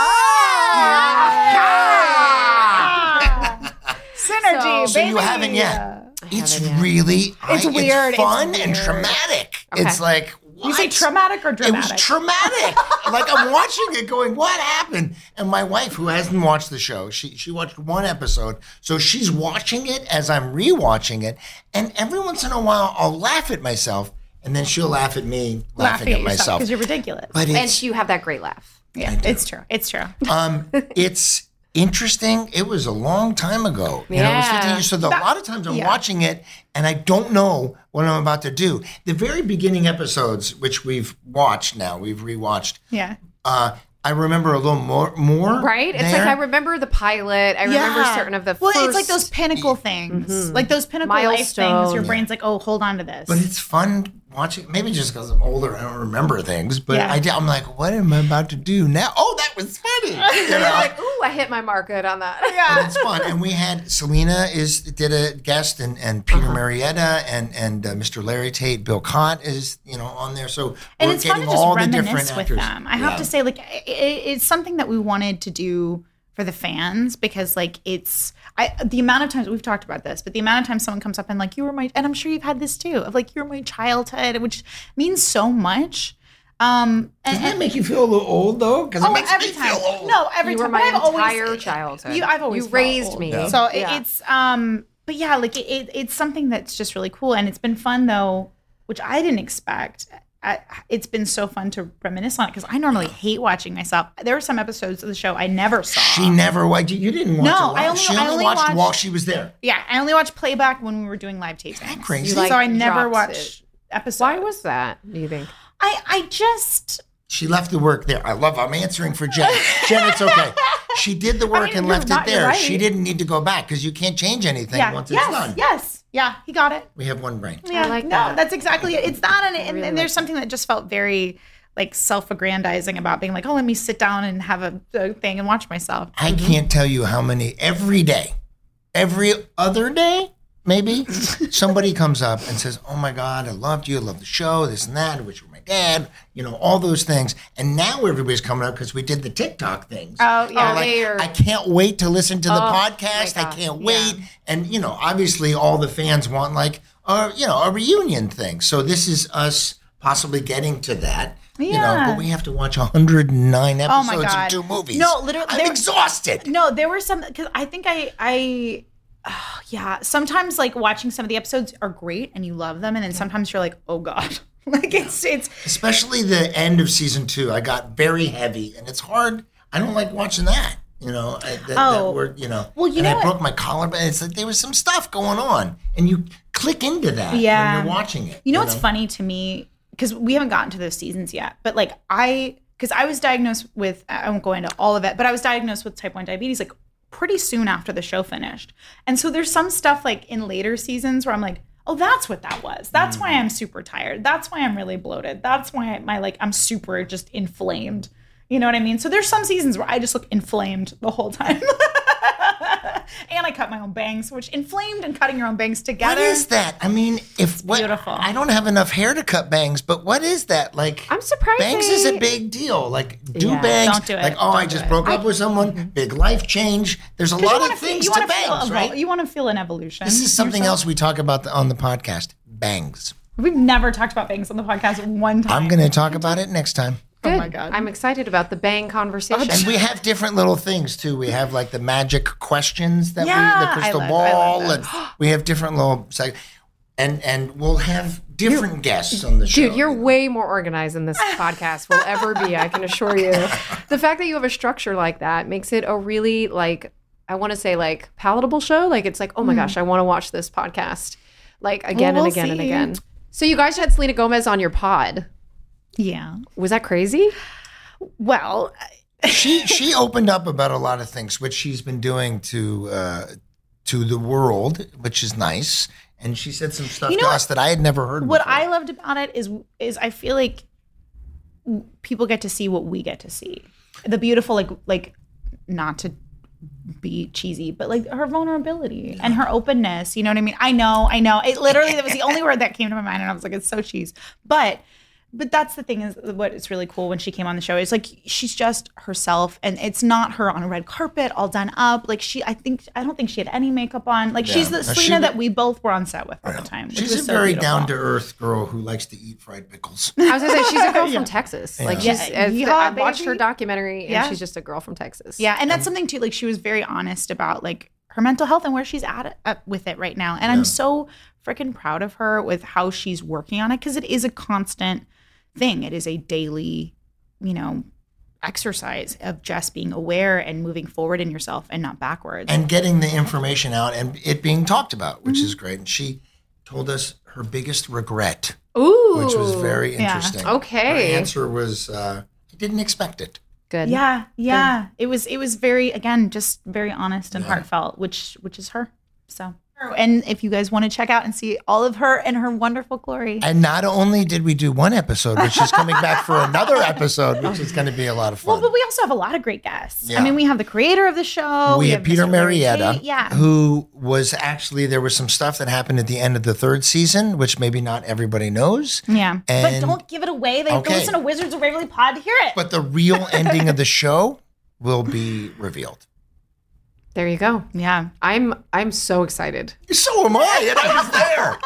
Speaker 4: Ah! Synergy,
Speaker 2: So-
Speaker 3: So
Speaker 4: baby.
Speaker 3: you haven't yet. It's
Speaker 2: haven't yet.
Speaker 3: really
Speaker 4: It's
Speaker 3: I-
Speaker 4: weird, it's
Speaker 3: fun and
Speaker 4: weird.
Speaker 3: traumatic.
Speaker 2: Okay.
Speaker 3: It's like what?
Speaker 4: You say traumatic or
Speaker 3: It
Speaker 4: dramatic?
Speaker 3: was traumatic. Like I'm watching it, going, "What happened?" And my wife, who hasn't watched the show, she she watched one episode, so she's watching it as I'm rewatching it. And every once in a while, I'll laugh at myself, and then she'll laugh at me laughing, at myself.
Speaker 4: because you're ridiculous.
Speaker 3: But
Speaker 2: And
Speaker 3: it's
Speaker 2: you have that great laugh.
Speaker 4: yeah, it's true. It's true.
Speaker 3: um, it's interesting. It was a long time ago. You know, it was fifteen
Speaker 2: Yeah.
Speaker 3: years. So the, a lot of times I'm
Speaker 4: yeah.
Speaker 3: watching it and I don't know what I'm about to do. The very beginning episodes, which we've watched now, we've rewatched.
Speaker 4: Yeah.
Speaker 3: Uh, I remember a little more. More
Speaker 2: Right? It's
Speaker 3: there.
Speaker 2: like I remember the pilot. I remember
Speaker 4: Yeah.
Speaker 2: certain of the
Speaker 4: Well,
Speaker 2: first.
Speaker 4: it's like those pinnacle things, like those pinnacle life things.
Speaker 2: Milestone.
Speaker 4: Your brain's like, oh, hold on to this.
Speaker 3: But it's fun watching. Maybe just because I'm older, I don't remember things. But
Speaker 4: Yeah.
Speaker 3: I, I'm like, what am I about to do now? Oh, that was funny. You know?
Speaker 2: like, ooh, I hit my mark good on that.
Speaker 3: But it's fun, and we had Selena is did a guest, and, and Peter
Speaker 2: Uh-huh.
Speaker 3: Marietta, and and uh, Mister Larry Tate, Bill Cott is you know on there. So
Speaker 4: and
Speaker 3: we're
Speaker 4: it's fun
Speaker 3: getting
Speaker 4: to just
Speaker 3: all the
Speaker 4: reminisce
Speaker 3: different
Speaker 4: with
Speaker 3: actors.
Speaker 4: them. I have
Speaker 3: Yeah.
Speaker 4: to say, like, it, it's something that we wanted to do for the fans because, like, it's I the amount of times we've talked about this, but the amount of times someone comes up and like, you were my, and I'm sure you've had this too, of like, you're my childhood, which means so much. Um, and,
Speaker 3: Doesn't that
Speaker 4: and
Speaker 3: make you feel a little old though? Because it
Speaker 4: oh,
Speaker 3: makes
Speaker 4: every
Speaker 3: me
Speaker 4: time,
Speaker 3: feel old.
Speaker 4: no, every
Speaker 2: You were
Speaker 4: time.
Speaker 2: my
Speaker 4: But I've
Speaker 2: entire
Speaker 4: always,
Speaker 2: childhood.
Speaker 4: You, I've always
Speaker 2: You
Speaker 4: felt
Speaker 2: raised
Speaker 4: old.
Speaker 2: me.
Speaker 3: Yeah.
Speaker 4: So it,
Speaker 2: Yeah.
Speaker 4: it's um, but yeah, like it, it, it's something that's just really cool, and it's been fun though, which I didn't expect. I, it's been so fun to reminisce on it because I normally hate watching myself. There were some episodes of the show I never saw.
Speaker 3: She never watched. You didn't watch
Speaker 4: No,
Speaker 3: it. While.
Speaker 4: I only-
Speaker 3: she
Speaker 4: I
Speaker 3: only,
Speaker 4: only
Speaker 3: watched,
Speaker 4: watched-
Speaker 3: while she was there.
Speaker 4: Yeah, I only watched playback when we were doing live taping.
Speaker 3: Crazy.
Speaker 2: You, like,
Speaker 4: so I never
Speaker 2: dropped
Speaker 4: watched episodes.
Speaker 2: Why was that, do you think?
Speaker 4: I? I just
Speaker 3: She left the work there. I love. I'm answering for Jen. Jen, it's okay. She did the work
Speaker 4: mean,
Speaker 3: and
Speaker 4: you're
Speaker 3: left
Speaker 4: not-
Speaker 3: it
Speaker 4: you're
Speaker 3: there.
Speaker 4: right.
Speaker 3: She didn't need to go back because you can't change anything
Speaker 4: yeah.
Speaker 3: once
Speaker 4: yes,
Speaker 3: it's done.
Speaker 4: yes, yeah. He got it.
Speaker 3: We have one brain.
Speaker 4: Yeah,
Speaker 2: like
Speaker 4: no,
Speaker 2: that.
Speaker 4: that's exactly it. It's that, and, and,
Speaker 2: really
Speaker 4: and there's something that just felt very like self-aggrandizing about being like, oh, let me sit down and have a, a thing and watch myself.
Speaker 3: I can't tell you how many every day, every other day, maybe somebody comes up and says, "Oh my God, I loved you. I love the show. This and that. I wish you were my dad." You know, all those things. And now everybody's coming up because we did the TikTok things.
Speaker 4: Oh, yeah.
Speaker 3: They're like,
Speaker 2: they are-
Speaker 3: I can't wait to listen to the
Speaker 2: Oh,
Speaker 3: podcast.
Speaker 2: my
Speaker 3: I
Speaker 2: God.
Speaker 3: can't wait. And you know, obviously, all the fans want like, a, you know, a reunion thing. So this is us possibly getting to that. You know,
Speaker 4: Yeah.
Speaker 3: but we have to watch one hundred nine
Speaker 4: Oh my
Speaker 3: episodes
Speaker 4: God.
Speaker 3: and two movies.
Speaker 4: No, literally,
Speaker 3: I'm
Speaker 4: there-
Speaker 3: exhausted.
Speaker 4: No, there were some because I think I I oh, yeah. Sometimes like watching some of the episodes are great and you love them, and then sometimes you're like, oh God, like it's it's
Speaker 3: Especially the end of season two, I got very heavy, and it's hard. I don't like watching that. You know, I, that,
Speaker 4: Oh.
Speaker 3: that word. You know,
Speaker 4: Well, you
Speaker 3: and
Speaker 4: know
Speaker 3: I
Speaker 4: what-
Speaker 3: broke my collarbone. It's like there was some stuff going on, and you click into that
Speaker 4: Yeah.
Speaker 3: when you're watching it.
Speaker 4: You know what's funny to me? Because we haven't gotten to those seasons yet, but like I because I was diagnosed with, I won't go into all of it, but I was diagnosed with type one diabetes like pretty soon after the show finished. And so there's some stuff like in later seasons where I'm like, oh, that's what that was. That's mm. why I'm super tired. That's why I'm really bloated. That's why my like I'm super just inflamed. You know what I mean? So there's some seasons where I just look inflamed the whole time. And I cut my own bangs, which inflamed and cutting your own bangs together.
Speaker 3: What is that? I mean, if what,
Speaker 4: beautiful.
Speaker 3: I don't have enough hair to cut bangs, but what is that? Like,
Speaker 2: I'm surprised.
Speaker 3: Bangs
Speaker 2: they...
Speaker 3: is a big deal. Like, do
Speaker 4: yeah,
Speaker 3: bangs.
Speaker 4: Don't do it.
Speaker 3: Like, oh,
Speaker 4: don't
Speaker 3: I just broke up with someone. Mm-hmm. Big life change. There's a lot of things
Speaker 4: feel,
Speaker 3: to bangs,
Speaker 4: feel,
Speaker 3: right?
Speaker 4: You want to feel an evolution.
Speaker 3: This is something
Speaker 4: yourself.
Speaker 3: else we talk about the, on the podcast. Bangs.
Speaker 4: We've never talked about bangs on the podcast one time.
Speaker 3: I'm going to talk about it next time.
Speaker 2: Good.
Speaker 4: Oh my God.
Speaker 2: I'm excited about the bang conversation.
Speaker 3: And we have different little things too. We have like the magic questions that
Speaker 4: yeah,
Speaker 3: we, the crystal
Speaker 4: I love,
Speaker 3: ball,
Speaker 4: I love
Speaker 3: and we have different little, and and we'll have different you're, guests on the show.
Speaker 2: Dude, you're way more organized than this podcast will ever be. I can assure you. The fact that you have a structure like that makes it a really like I want to say like palatable show. Like it's like oh my mm. gosh, I want to watch this podcast like again
Speaker 4: well, we'll
Speaker 2: and again
Speaker 4: see.
Speaker 2: and again. So you guys had Selena Gomez on your pod.
Speaker 4: Yeah.
Speaker 2: Was that crazy?
Speaker 4: Well,
Speaker 3: she she opened up about a lot of things, which she's been doing to uh, to the world, which is nice. And she said some stuff
Speaker 4: you know
Speaker 3: to
Speaker 4: what,
Speaker 3: us that I had never heard
Speaker 4: What
Speaker 3: before.
Speaker 4: I loved about it is is I feel like people get to see what we get to see. The beautiful, like like not to be cheesy, but like her vulnerability yeah. and her openness. You know what I mean? I know, I know. It literally that was the only word that came to my mind, and I was like, it's so cheese. But But that's the thing is what is really cool when she came on the show. It's like she's just herself, and it's not her on a red carpet all done up. Like she, I think, I don't think she had any makeup on. Like yeah. she's the Selena she, that we both were on set with all the time.
Speaker 3: She's a
Speaker 4: so
Speaker 3: very
Speaker 4: beautiful.
Speaker 3: down to earth girl who likes to eat fried pickles.
Speaker 2: I was gonna say she's a girl
Speaker 4: yeah.
Speaker 2: from Texas.
Speaker 3: Yeah.
Speaker 2: Like she's,
Speaker 4: yeah.
Speaker 2: yeah, I watched
Speaker 4: baby.
Speaker 2: her documentary, and
Speaker 4: yeah.
Speaker 2: she's just a girl from Texas.
Speaker 4: Yeah, and that's something too. Like she was very honest about like her mental health and where she's at it, uh, with it right now. And yeah. I'm so freaking proud of her with how she's working on it because it is a constant thing. It is a daily, you know, exercise of just being aware and moving forward in yourself and not backwards.
Speaker 3: And getting the information out and it being talked about, which
Speaker 4: mm-hmm.
Speaker 3: is great. And she told us her biggest regret,
Speaker 2: Ooh,
Speaker 3: which was very
Speaker 4: yeah.
Speaker 3: interesting.
Speaker 2: Okay.
Speaker 3: Her answer was, uh, I didn't expect it.
Speaker 2: Good.
Speaker 4: Yeah, yeah. Good. It was, it was very, again, just very honest and
Speaker 3: yeah.
Speaker 4: heartfelt, which, which is her. So. And if you guys want to check out and see all of her and her wonderful glory.
Speaker 3: And not only did we do one episode, but she's coming back for another episode, which is going to be a lot of fun.
Speaker 4: Well, but we also have a lot of great guests.
Speaker 3: Yeah.
Speaker 4: I mean, we have the creator of the show.
Speaker 3: We, we
Speaker 4: have
Speaker 3: have Peter
Speaker 4: Mister
Speaker 3: Marietta,
Speaker 4: Tate, yeah.
Speaker 3: who was actually, there was some stuff that happened at the end of the third season, which maybe not everybody knows.
Speaker 4: Yeah.
Speaker 3: And,
Speaker 4: but don't give it away. They have
Speaker 3: okay.
Speaker 4: to listen to Wizards of Waverly Pod to hear it.
Speaker 3: But the real ending of the show will be revealed.
Speaker 2: There you go.
Speaker 4: Yeah.
Speaker 2: I'm I'm so excited.
Speaker 3: So am I, and I was there.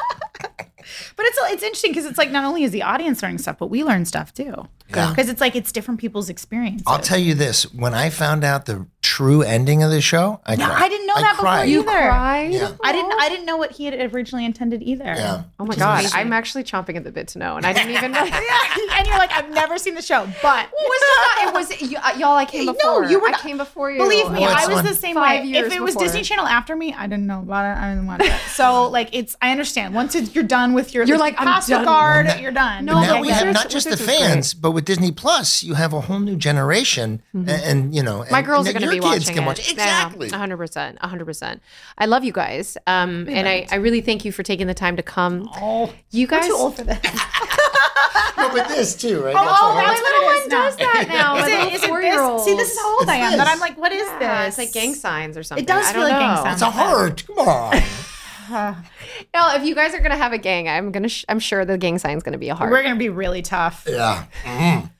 Speaker 4: But it's it's interesting because it's like not only is the audience learning stuff, but we learn stuff too.
Speaker 3: Yeah.
Speaker 4: Because it's like it's different people's experiences.
Speaker 3: I'll tell you this: when I found out the true ending of the show, I
Speaker 4: yeah,
Speaker 3: cried.
Speaker 4: I didn't know
Speaker 3: I
Speaker 4: that
Speaker 3: cried.
Speaker 4: before
Speaker 2: You
Speaker 4: either.
Speaker 2: cried?
Speaker 3: Yeah.
Speaker 4: I didn't. I didn't know what he had originally intended either.
Speaker 3: Yeah.
Speaker 2: Oh my
Speaker 4: Which is
Speaker 2: god,
Speaker 4: amazing.
Speaker 2: I'm actually chomping at the bit to know, and I didn't even know.
Speaker 4: Yeah. And you're like, I've never seen the show, but
Speaker 2: it was it was y- y'all. I came
Speaker 4: No,
Speaker 2: before.
Speaker 4: you were
Speaker 2: I
Speaker 4: not-
Speaker 2: came before you.
Speaker 4: believe me,
Speaker 3: Oh,
Speaker 4: I
Speaker 3: it's
Speaker 4: was
Speaker 3: on
Speaker 4: the same
Speaker 2: five
Speaker 4: way.
Speaker 2: years
Speaker 4: If it was
Speaker 2: before.
Speaker 4: Disney Channel after me, I didn't know about it. I didn't watch it. So like, it's I understand. Once it's, you're done with your,
Speaker 2: You're
Speaker 4: like,
Speaker 2: like, I'm
Speaker 4: pass the
Speaker 2: done.
Speaker 4: card,
Speaker 3: Well,
Speaker 4: you're done.
Speaker 2: No,
Speaker 3: But now
Speaker 2: but
Speaker 3: we have
Speaker 2: Wizards-
Speaker 3: not just the
Speaker 2: Wizards was
Speaker 3: fans, but with Disney Plus, you have a whole new generation, and, and you know,
Speaker 2: My
Speaker 3: and,
Speaker 2: girls
Speaker 3: and
Speaker 2: are going to
Speaker 3: your
Speaker 2: be
Speaker 3: kids
Speaker 2: watching
Speaker 3: can
Speaker 2: it.
Speaker 3: watch it. Exactly.
Speaker 2: one hundred percent. one hundred percent. I love you guys. Um, and I, I really thank you for taking the time to come.
Speaker 4: Oh,
Speaker 2: You guys.
Speaker 4: I'm too old for this.
Speaker 3: No, but this too, right?
Speaker 4: Oh,
Speaker 3: That's what
Speaker 4: that's
Speaker 3: happened.
Speaker 4: what it is now.
Speaker 2: does that now.
Speaker 4: Is
Speaker 2: My
Speaker 4: it,
Speaker 2: little
Speaker 4: is it this?
Speaker 2: four-year-olds.
Speaker 4: See, this is how old I am.
Speaker 3: This.
Speaker 4: That I'm like, what is
Speaker 2: Yeah,
Speaker 4: this?
Speaker 2: it's like gang signs or something.
Speaker 4: It does
Speaker 2: I
Speaker 4: feel
Speaker 2: don't
Speaker 4: like gang
Speaker 2: know.
Speaker 4: signs.
Speaker 3: It's a heart. Come on.
Speaker 2: No, if you guys are gonna have a gang, I'm gonna. Sh- I'm sure the gang sign's gonna be a heart.
Speaker 4: We're gonna be really tough.
Speaker 3: Yeah. Mhm.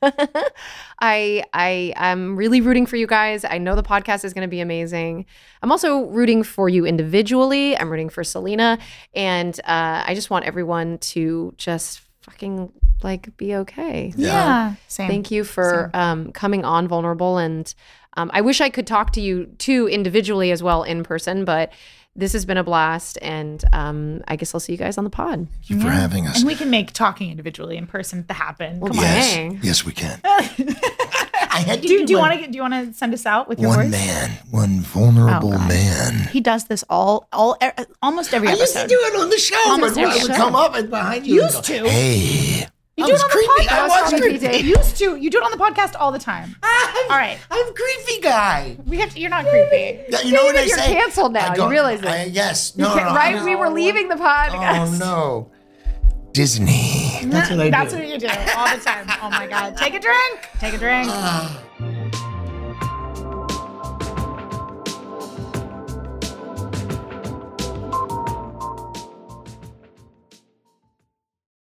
Speaker 2: I I am really rooting for you guys. I know the podcast is going to be amazing. I'm also rooting for you individually. I'm rooting for Selena, and uh, I just want everyone to just fucking like be okay.
Speaker 3: Yeah.
Speaker 4: Yeah. Same.
Speaker 2: Thank you for um, coming on Vulnerable, and um, I wish I could talk to you too individually as well in person, but this has been a blast, and um, I guess I'll see you guys on the pod.
Speaker 3: Thank you for having us.
Speaker 4: And we can make talking individually in person happen. Come on.
Speaker 3: Yes.
Speaker 2: Dang.
Speaker 3: Yes, we can. I had to
Speaker 4: Do, do you
Speaker 3: one-
Speaker 4: want to do you want to send us out with your
Speaker 3: one
Speaker 4: voice?
Speaker 3: man, one vulnerable
Speaker 4: Oh, God.
Speaker 3: man.
Speaker 4: He does this all all e- almost every
Speaker 3: I used
Speaker 4: episode.
Speaker 3: to do it on the show.
Speaker 4: Almost
Speaker 3: but I
Speaker 4: every
Speaker 3: would
Speaker 4: show.
Speaker 3: come up and behind you.
Speaker 4: Used
Speaker 3: and go,
Speaker 4: to.
Speaker 3: Hey.
Speaker 4: You
Speaker 3: I
Speaker 4: do
Speaker 3: was
Speaker 4: it on the
Speaker 3: creepy. I
Speaker 4: podcast.
Speaker 3: was
Speaker 2: On the creepy, Dave.
Speaker 4: Used to. You do it on the podcast all the time.
Speaker 3: I'm,
Speaker 4: All right.
Speaker 3: I'm creepy guy.
Speaker 4: We have to, you're not creepy.
Speaker 3: Yeah, you know what I
Speaker 2: You're
Speaker 3: say?
Speaker 2: canceled now.
Speaker 3: I go,
Speaker 2: You realize
Speaker 3: I,
Speaker 2: it.
Speaker 3: yes. No, no, no,
Speaker 2: right?
Speaker 3: I
Speaker 2: We were leaving the podcast.
Speaker 3: Oh no. Disney. That's what I
Speaker 4: That's
Speaker 3: do.
Speaker 4: what you do all the time. Oh my God. Take a drink. Take a drink.